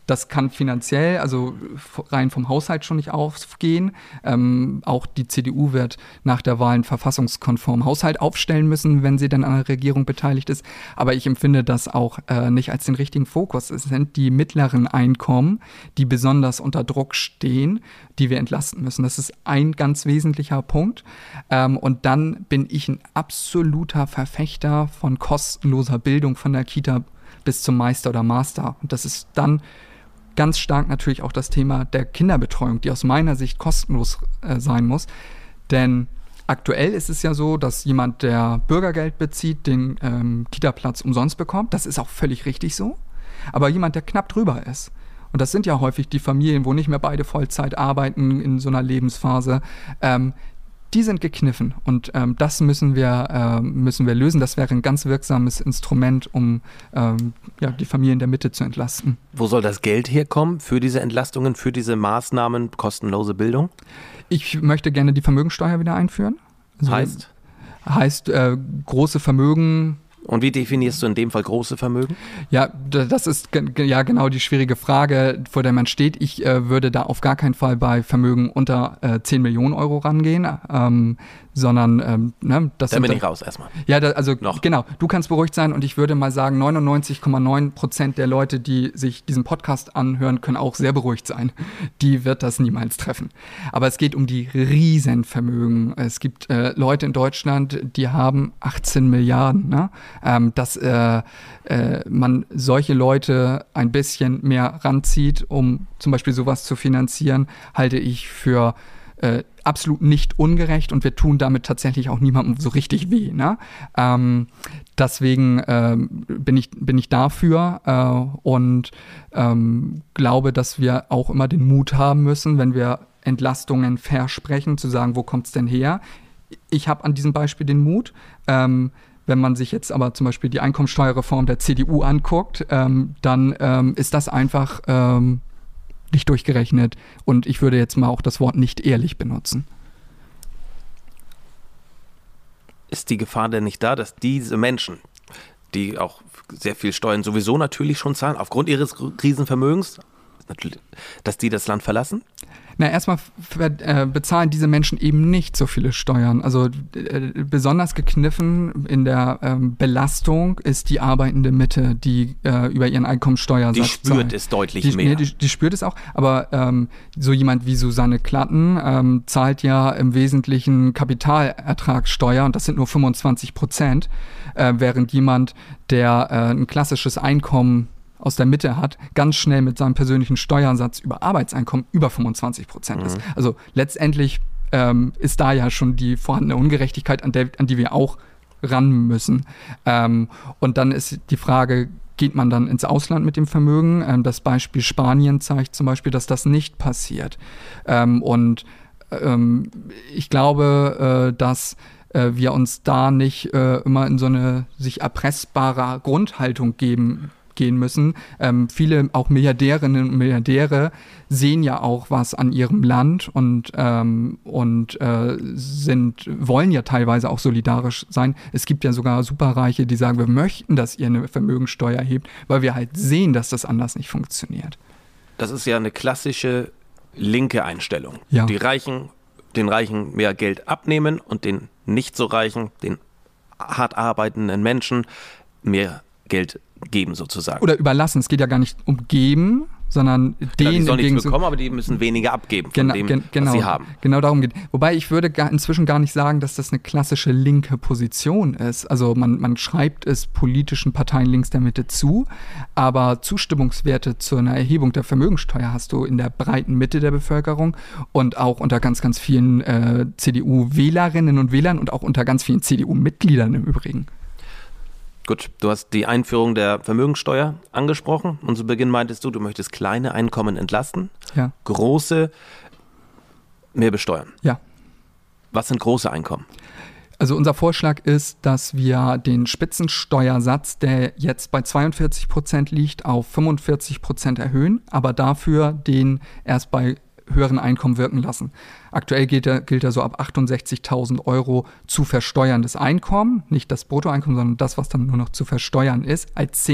Das kann finanziell, also rein vom Haushalt schon nicht aufgehen. Auch die CDU wird nach der Wahl einen verfassungskonformen Haushalt aufstellen müssen, wenn sie dann an der Regierung beteiligt ist. Aber ich empfinde das auch nicht als den richtigen Fokus. Es sind die mittleren Einkommen, die besonders unter Druck stehen, die wir entlasten müssen. Das ist ein ganz wesentlicher Punkt. Und dann bin ich ein absoluter Verfechter von kostenloser Bildung von der Kita bis zum Meister oder Master. Und das ist dann ganz stark natürlich auch das Thema der Kinderbetreuung, die aus meiner Sicht kostenlos sein muss. Denn aktuell ist es ja so, dass jemand, der Bürgergeld bezieht, den Kita-Platz umsonst bekommt. Das ist auch völlig richtig so. Aber jemand, der knapp drüber ist, und das sind ja häufig die Familien, wo nicht mehr beide Vollzeit arbeiten in so einer Lebensphase, die sind gekniffen. Und das müssen wir lösen. Das wäre ein ganz wirksames Instrument, um die Familien der Mitte zu entlasten. Wo soll das Geld herkommen für diese Entlastungen, für diese Maßnahmen, kostenlose Bildung? Ich möchte gerne die Vermögensteuer wieder einführen. Also heißt große Vermögen. Und wie definierst du in dem Fall große Vermögen? Ja, das ist ja genau die schwierige Frage, vor der man steht. Ich würde da auf gar keinen Fall bei Vermögen unter 10 Millionen Euro rangehen, sondern das da bin ich raus erstmal. Ja, genau, du kannst beruhigt sein und ich würde mal sagen, 99,9% der Leute, die sich diesen Podcast anhören, können auch sehr beruhigt sein. Die wird das niemals treffen. Aber es geht um die Riesenvermögen. Es gibt Leute in Deutschland, die haben 18 Milliarden, ne? Dass man solche Leute ein bisschen mehr ranzieht, um zum Beispiel sowas zu finanzieren, halte ich für absolut nicht ungerecht und wir tun damit tatsächlich auch niemandem so richtig weh. Ne? Deswegen bin ich dafür und glaube, dass wir auch immer den Mut haben müssen, wenn wir Entlastungen versprechen, zu sagen, wo kommt es denn her? Ich habe an diesem Beispiel den Mut. Wenn man sich jetzt aber zum Beispiel die Einkommensteuerreform der CDU anguckt, dann ist das einfach nicht durchgerechnet. Und ich würde jetzt mal auch das Wort nicht ehrlich benutzen. Ist die Gefahr denn nicht da, dass diese Menschen, die auch sehr viel Steuern sowieso natürlich schon zahlen, aufgrund ihres Riesenvermögens, dass die das Land verlassen? Na, erstmal bezahlen diese Menschen eben nicht so viele Steuern. Also besonders gekniffen in der Belastung ist die arbeitende Mitte, die über ihren Einkommensteuersatz die spürt zahlt. Es deutlich mehr. Die spürt es auch, aber so jemand wie Susanne Klatten zahlt ja im Wesentlichen Kapitalertragssteuer und das sind nur 25%, während jemand, der ein klassisches Einkommen aus der Mitte hat, ganz schnell mit seinem persönlichen Steuersatz über Arbeitseinkommen über 25% ist. Also letztendlich ist da ja schon die vorhandene Ungerechtigkeit, an die wir auch ran müssen. Und dann ist die Frage, geht man dann ins Ausland mit dem Vermögen? Das Beispiel Spanien zeigt zum Beispiel, dass das nicht passiert. Ich glaube, dass wir uns da nicht immer in so eine sich erpressbare Grundhaltung gehen müssen. Viele, auch Milliardärinnen und Milliardäre, sehen ja auch was an ihrem Land und wollen ja teilweise auch solidarisch sein. Es gibt ja sogar Superreiche, die sagen, wir möchten, dass ihr eine Vermögensteuer erhebt, weil wir halt sehen, dass das anders nicht funktioniert. Das ist ja eine klassische linke Einstellung. Ja. Den Reichen mehr Geld abnehmen und den nicht so Reichen, den hart arbeitenden Menschen mehr Geld geben sozusagen. Oder überlassen. Es geht ja gar nicht um geben, sondern denen die sollen nichts entgegen bekommen, aber die müssen weniger abgeben von was sie haben. Genau darum geht. Wobei ich würde inzwischen gar nicht sagen, dass das eine klassische linke Position ist. Also man schreibt es politischen Parteien links der Mitte zu, aber Zustimmungswerte zu einer Erhebung der Vermögensteuer hast du in der breiten Mitte der Bevölkerung und auch unter ganz, ganz vielen CDU-Wählerinnen und Wählern und auch unter ganz vielen CDU-Mitgliedern im Übrigen. Gut, du hast die Einführung der Vermögensteuer angesprochen und zu Beginn meintest du möchtest kleine Einkommen entlasten, ja. Große mehr besteuern. Ja. Was sind große Einkommen? Also unser Vorschlag ist, dass wir den Spitzensteuersatz, der jetzt bei 42% liegt, auf 45% erhöhen, aber dafür den erst bei höheren Einkommen wirken lassen. Aktuell gilt er so ab 68.000 Euro zu versteuerndes Einkommen, nicht das Bruttoeinkommen, sondern das, was dann nur noch zu versteuern ist, als Single.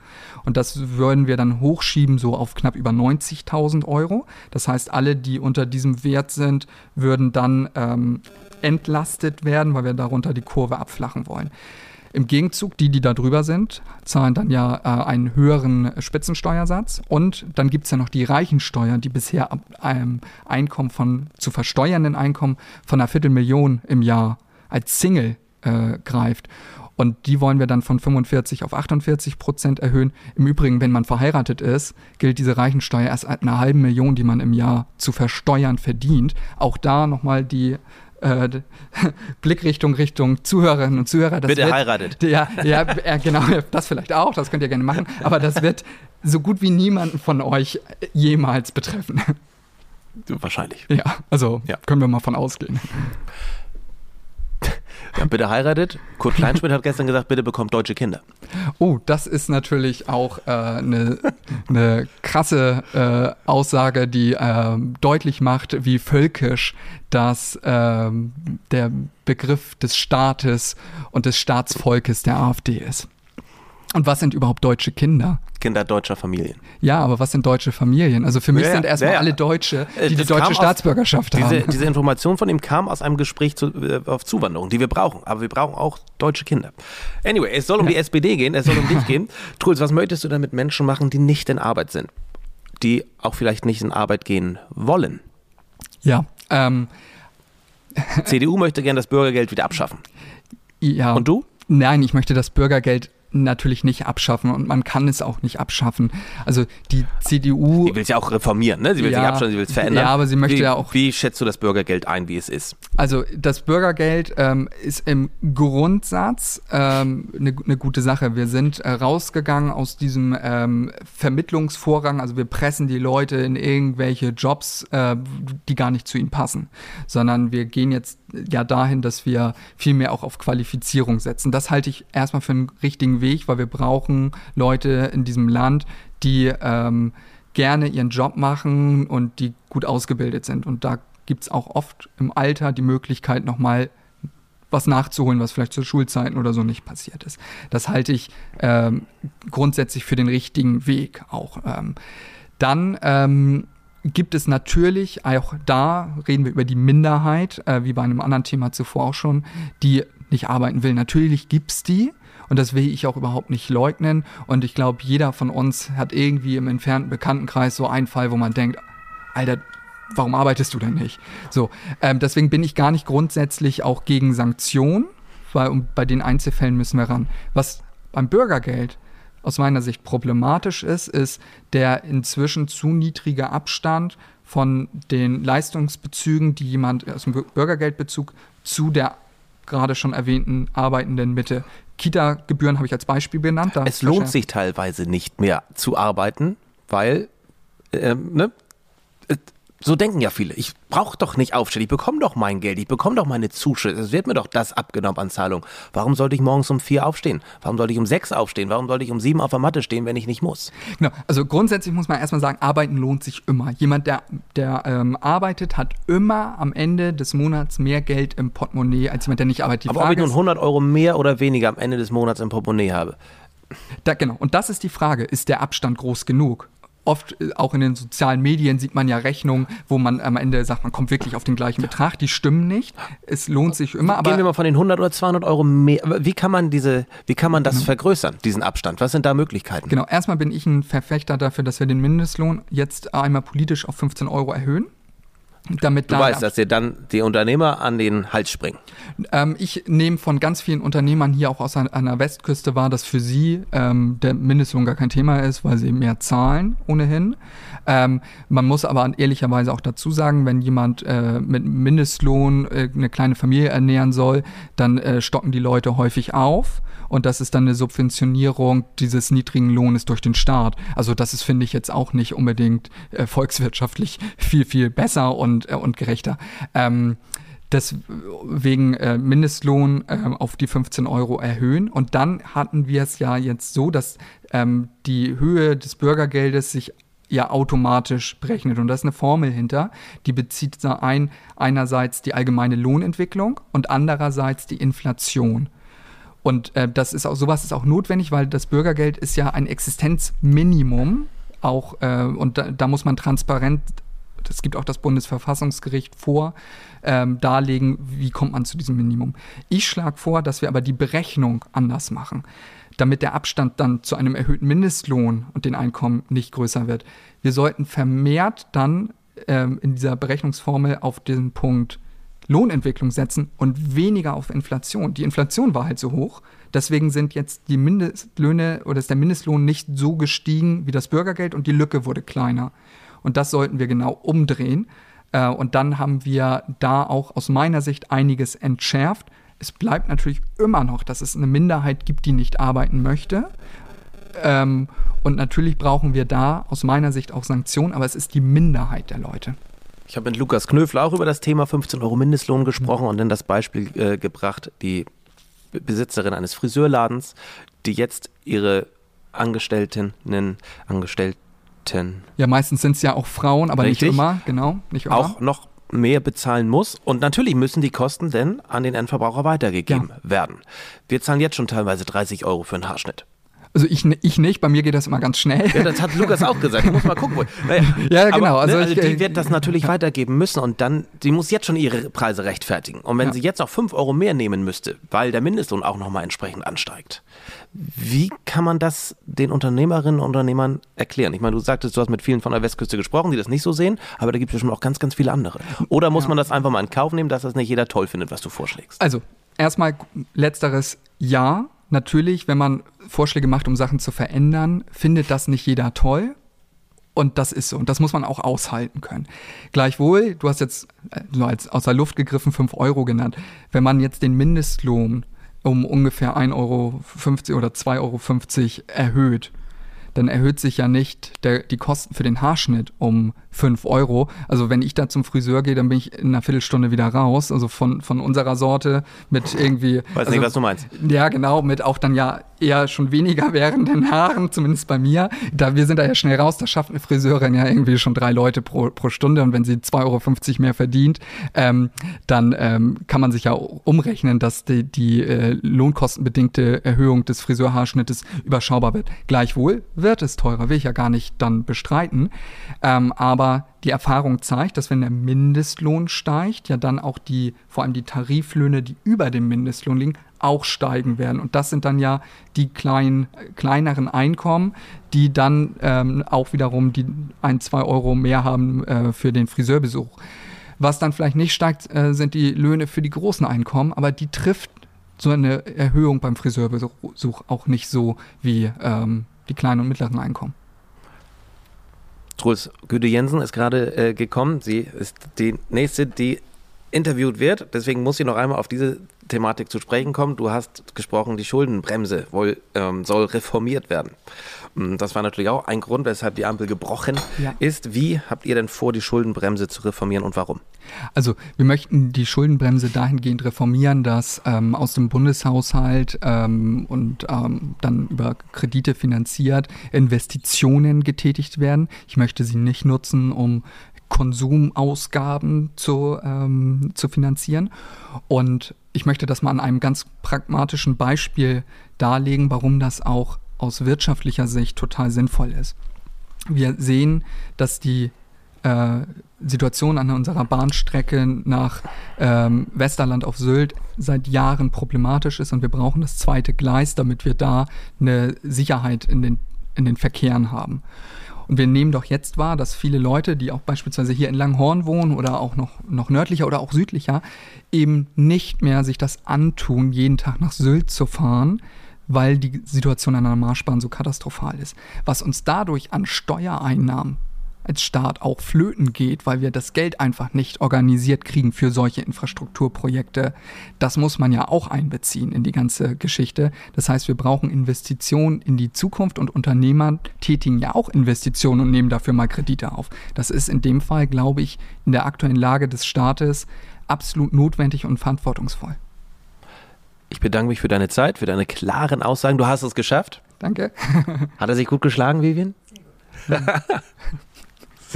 Und das würden wir dann hochschieben so auf knapp über 90.000 Euro. Das heißt, alle, die unter diesem Wert sind, würden dann entlastet werden, weil wir darunter die Kurve abflachen wollen. Im Gegenzug, die da drüber sind, zahlen dann ja einen höheren Spitzensteuersatz. Und dann gibt es ja noch die Reichensteuer, die bisher ab einem Einkommen zu versteuernden Einkommen von 250.000 im Jahr als Single greift. Und die wollen wir dann von 45% auf 48% erhöhen. Im Übrigen, wenn man verheiratet ist, gilt diese Reichensteuer erst ab 500.000, die man im Jahr zu versteuern verdient. Auch da nochmal die Blickrichtung Richtung Zuhörerinnen und Zuhörer. Das Bitte heiratet. Ja, genau, das vielleicht auch, das könnt ihr gerne machen. Aber das wird so gut wie niemanden von euch jemals betreffen. Wahrscheinlich. Ja, also können wir mal von ausgehen. Ja, bitte heiratet. Kurt Kleinschmidt hat gestern gesagt, bitte bekommt deutsche Kinder. Oh, das ist natürlich auch eine krasse Aussage, die deutlich macht, wie völkisch das der Begriff des Staates und des Staatsvolkes der AfD ist. Und was sind überhaupt deutsche Kinder? Kinder deutscher Familien. Ja, aber was sind deutsche Familien? Also für mich sind erstmal alle Deutsche, die deutsche Staatsbürgerschaft haben. Diese Information von ihm kam aus einem Gespräch auf Zuwanderung, die wir brauchen. Aber wir brauchen auch deutsche Kinder. Anyway, es soll um die SPD gehen, es soll um dich gehen. Truls, was möchtest du denn mit Menschen machen, die nicht in Arbeit sind? Die auch vielleicht nicht in Arbeit gehen wollen? Ja. CDU möchte gerne das Bürgergeld wieder abschaffen. Ja. Und du? Nein, ich möchte das Bürgergeld natürlich nicht abschaffen und man kann es auch nicht abschaffen. Also die CDU... Sie will es ja auch reformieren, ne? Sie will es nicht abschaffen, sie will es verändern. Ja, aber sie möchte auch... Wie schätzt du das Bürgergeld ein, wie es ist? Also das Bürgergeld ist im Grundsatz eine gute Sache. Wir sind rausgegangen aus diesem Vermittlungsvorrang, also wir pressen die Leute in irgendwelche Jobs, die gar nicht zu ihnen passen, sondern wir gehen jetzt ja dahin, dass wir viel mehr auch auf Qualifizierung setzen. Das halte ich erstmal für einen richtigen Weg, weil wir brauchen Leute in diesem Land, die gerne ihren Job machen und die gut ausgebildet sind. Und da gibt es auch oft im Alter die Möglichkeit, nochmal was nachzuholen, was vielleicht zu Schulzeiten oder so nicht passiert ist. Das halte ich grundsätzlich für den richtigen Weg auch. Dann gibt es natürlich, auch da reden wir über die Minderheit, wie bei einem anderen Thema zuvor auch schon, die nicht arbeiten will. Natürlich gibt es die. Und das will ich auch überhaupt nicht leugnen. Und ich glaube, jeder von uns hat irgendwie im entfernten Bekanntenkreis so einen Fall, wo man denkt, Alter, warum arbeitest du denn nicht? So, deswegen bin ich gar nicht grundsätzlich auch gegen Sanktionen, weil bei den Einzelfällen müssen wir ran. Was beim Bürgergeld aus meiner Sicht problematisch ist der inzwischen zu niedrige Abstand von den Leistungsbezügen, die jemand aus dem Bürgergeldbezug zu der gerade schon erwähnten arbeitenden Mitte. Kita-Gebühren habe ich als Beispiel benannt. Es lohnt sich teilweise nicht mehr zu arbeiten, weil, so denken ja viele. Ich brauche doch nicht aufstehen, ich bekomme doch mein Geld, ich bekomme doch meine Zuschüsse, es wird mir doch das abgenommen an Zahlung. Warum sollte ich morgens um 4 aufstehen? Warum sollte ich um 6 aufstehen? Warum sollte ich um 7 auf der Matte stehen, wenn ich nicht muss? Genau, also grundsätzlich muss man erstmal sagen, arbeiten lohnt sich immer. Jemand, der arbeitet, hat immer am Ende des Monats mehr Geld im Portemonnaie, als jemand, der nicht arbeitet. Aber ob ich nun 100 Euro mehr oder weniger am Ende des Monats im Portemonnaie habe? Genau, und das ist die Frage, ist der Abstand groß genug? Oft auch in den sozialen Medien sieht man ja Rechnungen, wo man am Ende sagt, man kommt wirklich auf den gleichen Betrag. Die stimmen nicht. Es lohnt sich immer. Aber gehen wir mal von den 100 oder 200 Euro mehr. Wie kann man das vergrößern, diesen Abstand? Was sind da Möglichkeiten? Genau, erstmal bin ich ein Verfechter dafür, dass wir den Mindestlohn jetzt einmal politisch auf 15 Euro erhöhen. Damit du weißt, dass dir dann die Unternehmer an den Hals springen. Ich nehme von ganz vielen Unternehmern hier auch an der Westküste wahr, dass für sie der Mindestlohn gar kein Thema ist, weil sie mehr zahlen ohnehin. Man muss aber ehrlicherweise auch dazu sagen, wenn jemand mit Mindestlohn eine kleine Familie ernähren soll, dann stocken die Leute häufig auf. Und das ist dann eine Subventionierung dieses niedrigen Lohnes durch den Staat. Also das ist, finde ich, jetzt auch nicht unbedingt volkswirtschaftlich viel, viel besser und gerechter. Deswegen Mindestlohn auf die 15 Euro erhöhen. Und dann hatten wir es ja jetzt so, dass die Höhe des Bürgergeldes sich ja automatisch berechnet. Und da ist eine Formel hinter, die bezieht einerseits die allgemeine Lohnentwicklung und andererseits die Inflation. Und sowas ist auch notwendig, weil das Bürgergeld ist ja ein Existenzminimum auch, und da muss man transparent, das gibt auch das Bundesverfassungsgericht vor, darlegen, wie kommt man zu diesem Minimum. Ich schlage vor, dass wir aber die Berechnung anders machen, damit der Abstand dann zu einem erhöhten Mindestlohn und den Einkommen nicht größer wird. Wir sollten vermehrt dann in dieser Berechnungsformel auf den Punkt Lohnentwicklung setzen und weniger auf Inflation. Die Inflation war halt so hoch, deswegen sind jetzt die Mindestlöhne oder ist der Mindestlohn nicht so gestiegen wie das Bürgergeld und die Lücke wurde kleiner. Und das sollten wir genau umdrehen. Und dann haben wir da auch aus meiner Sicht einiges entschärft. Es bleibt natürlich immer noch, dass es eine Minderheit gibt, die nicht arbeiten möchte. Und natürlich brauchen wir da aus meiner Sicht auch Sanktionen, aber es ist die Minderheit der Leute. Ich habe mit Lukas Knöfler auch über das Thema 15 € Mindestlohn gesprochen und dann das Beispiel gebracht, die Besitzerin eines Friseurladens, die jetzt ihre Angestellten. Ja, meistens sind es ja auch Frauen, aber Richtig. nicht immer, genau. Nicht immer. Auch noch mehr bezahlen muss. Und natürlich müssen die Kosten denn an den Endverbraucher weitergegeben werden. Wir zahlen jetzt schon teilweise 30 € für einen Haarschnitt. Also ich nicht, bei mir geht das immer ganz schnell. Ja, das hat Lukas auch gesagt. Ich muss mal gucken. Naja, ja, genau. Aber, also die wird das natürlich weitergeben müssen und dann, die muss jetzt schon ihre Preise rechtfertigen. Und wenn sie jetzt noch 5 € mehr nehmen müsste, weil der Mindestlohn auch nochmal entsprechend ansteigt, wie kann man das den Unternehmerinnen und Unternehmern erklären? Ich meine, du sagtest, du hast mit vielen von der Westküste gesprochen, die das nicht so sehen, aber da gibt es bestimmt auch ganz, ganz viele andere. Oder muss man das einfach mal in Kauf nehmen, dass das nicht jeder toll findet, was du vorschlägst? Also, erstmal letzteres Ja. Natürlich, wenn man Vorschläge macht, um Sachen zu verändern, findet das nicht jeder toll. Und das ist so. Und das muss man auch aushalten können. Gleichwohl, du hast jetzt so als aus der Luft gegriffen 5 € genannt. Wenn man jetzt den Mindestlohn um ungefähr 1,50 € oder 2,50 € erhöht, dann erhöht sich ja nicht die Kosten für den Haarschnitt um 5 €. Also wenn ich da zum Friseur gehe, dann bin ich in einer Viertelstunde wieder raus. Also von unserer Sorte mit irgendwie... Weiß nicht, was du meinst. Ja, genau, mit auch dann ja eher schon weniger währenden Haaren, zumindest bei mir. Wir sind da ja schnell raus, da schafft eine Friseurin ja irgendwie schon 3 Leute pro Stunde und wenn sie 2,50 € mehr verdient, dann kann man sich ja umrechnen, dass die lohnkostenbedingte Erhöhung des Friseurhaarschnittes überschaubar wird. Gleichwohl wird es teurer, will ich ja gar nicht dann bestreiten, aber die Erfahrung zeigt, dass wenn der Mindestlohn steigt, ja dann auch vor allem die Tariflöhne, die über dem Mindestlohn liegen, auch steigen werden. Und das sind dann ja die kleineren Einkommen, die dann auch wiederum die 1-2 € mehr haben für den Friseurbesuch. Was dann vielleicht nicht steigt, sind die Löhne für die großen Einkommen, aber die trifft so eine Erhöhung beim Friseurbesuch auch nicht so wie die kleinen und mittleren Einkommen. Truls Güde-Jensen ist gerade gekommen. Sie ist die nächste, die interviewt wird. Deswegen muss sie noch einmal auf diese Thematik zu sprechen kommen. Du hast gesprochen, die Schuldenbremse soll reformiert werden. Das war natürlich auch ein Grund, weshalb die Ampel gebrochen ist. Wie habt ihr denn vor, die Schuldenbremse zu reformieren und warum? Also wir möchten die Schuldenbremse dahingehend reformieren, dass aus dem Bundeshaushalt und dann über Kredite finanziert Investitionen getätigt werden. Ich möchte sie nicht nutzen, um Konsumausgaben zu finanzieren. Und ich möchte das mal an einem ganz pragmatischen Beispiel darlegen, warum das auch aus wirtschaftlicher Sicht total sinnvoll ist. Wir sehen, dass die Situation an unserer Bahnstrecke nach Westerland auf Sylt seit Jahren problematisch ist und wir brauchen das zweite Gleis, damit wir da eine Sicherheit in den Verkehren haben. Und wir nehmen doch jetzt wahr, dass viele Leute, die auch beispielsweise hier in Langhorn wohnen oder auch noch nördlicher oder auch südlicher, eben nicht mehr sich das antun, jeden Tag nach Sylt zu fahren, weil die Situation an der Marschbahn so katastrophal ist. Was uns dadurch an Steuereinnahmen als Staat auch flöten geht, weil wir das Geld einfach nicht organisiert kriegen für solche Infrastrukturprojekte, das muss man ja auch einbeziehen in die ganze Geschichte. Das heißt, wir brauchen Investitionen in die Zukunft und Unternehmer tätigen ja auch Investitionen und nehmen dafür mal Kredite auf. Das ist in dem Fall, glaube ich, in der aktuellen Lage des Staates absolut notwendig und verantwortungsvoll. Ich bedanke mich für deine Zeit, für deine klaren Aussagen. Du hast es geschafft. Danke. Hat er sich gut geschlagen, Vivian? Sehr gut.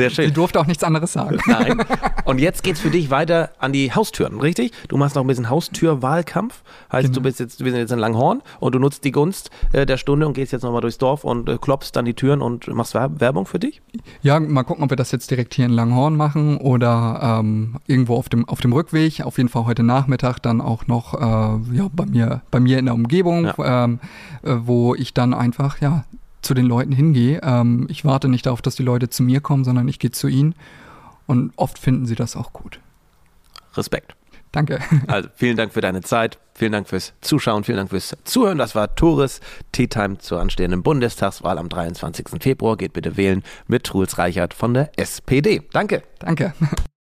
Sehr schön. Sie durfte auch nichts anderes sagen. Nein. Und jetzt geht's für dich weiter an die Haustüren, richtig? Du machst noch ein bisschen Haustürwahlkampf. Heißt, wir sind jetzt in Langhorn und du nutzt die Gunst der Stunde und gehst jetzt nochmal durchs Dorf und klopfst an die Türen und machst Werbung für dich? Ja, mal gucken, ob wir das jetzt direkt hier in Langhorn machen oder irgendwo auf dem Rückweg. Auf jeden Fall heute Nachmittag dann auch noch bei mir in der Umgebung, wo ich dann einfach zu den Leuten hingehe. Ich warte nicht darauf, dass die Leute zu mir kommen, sondern ich gehe zu ihnen. Und oft finden sie das auch gut. Respekt. Danke. Also vielen Dank für deine Zeit, vielen Dank fürs Zuschauen, vielen Dank fürs Zuhören. Das war Tores Tea Time zur anstehenden Bundestagswahl am 23. Februar. Geht bitte wählen mit Truls Reichert von der SPD. Danke. Danke.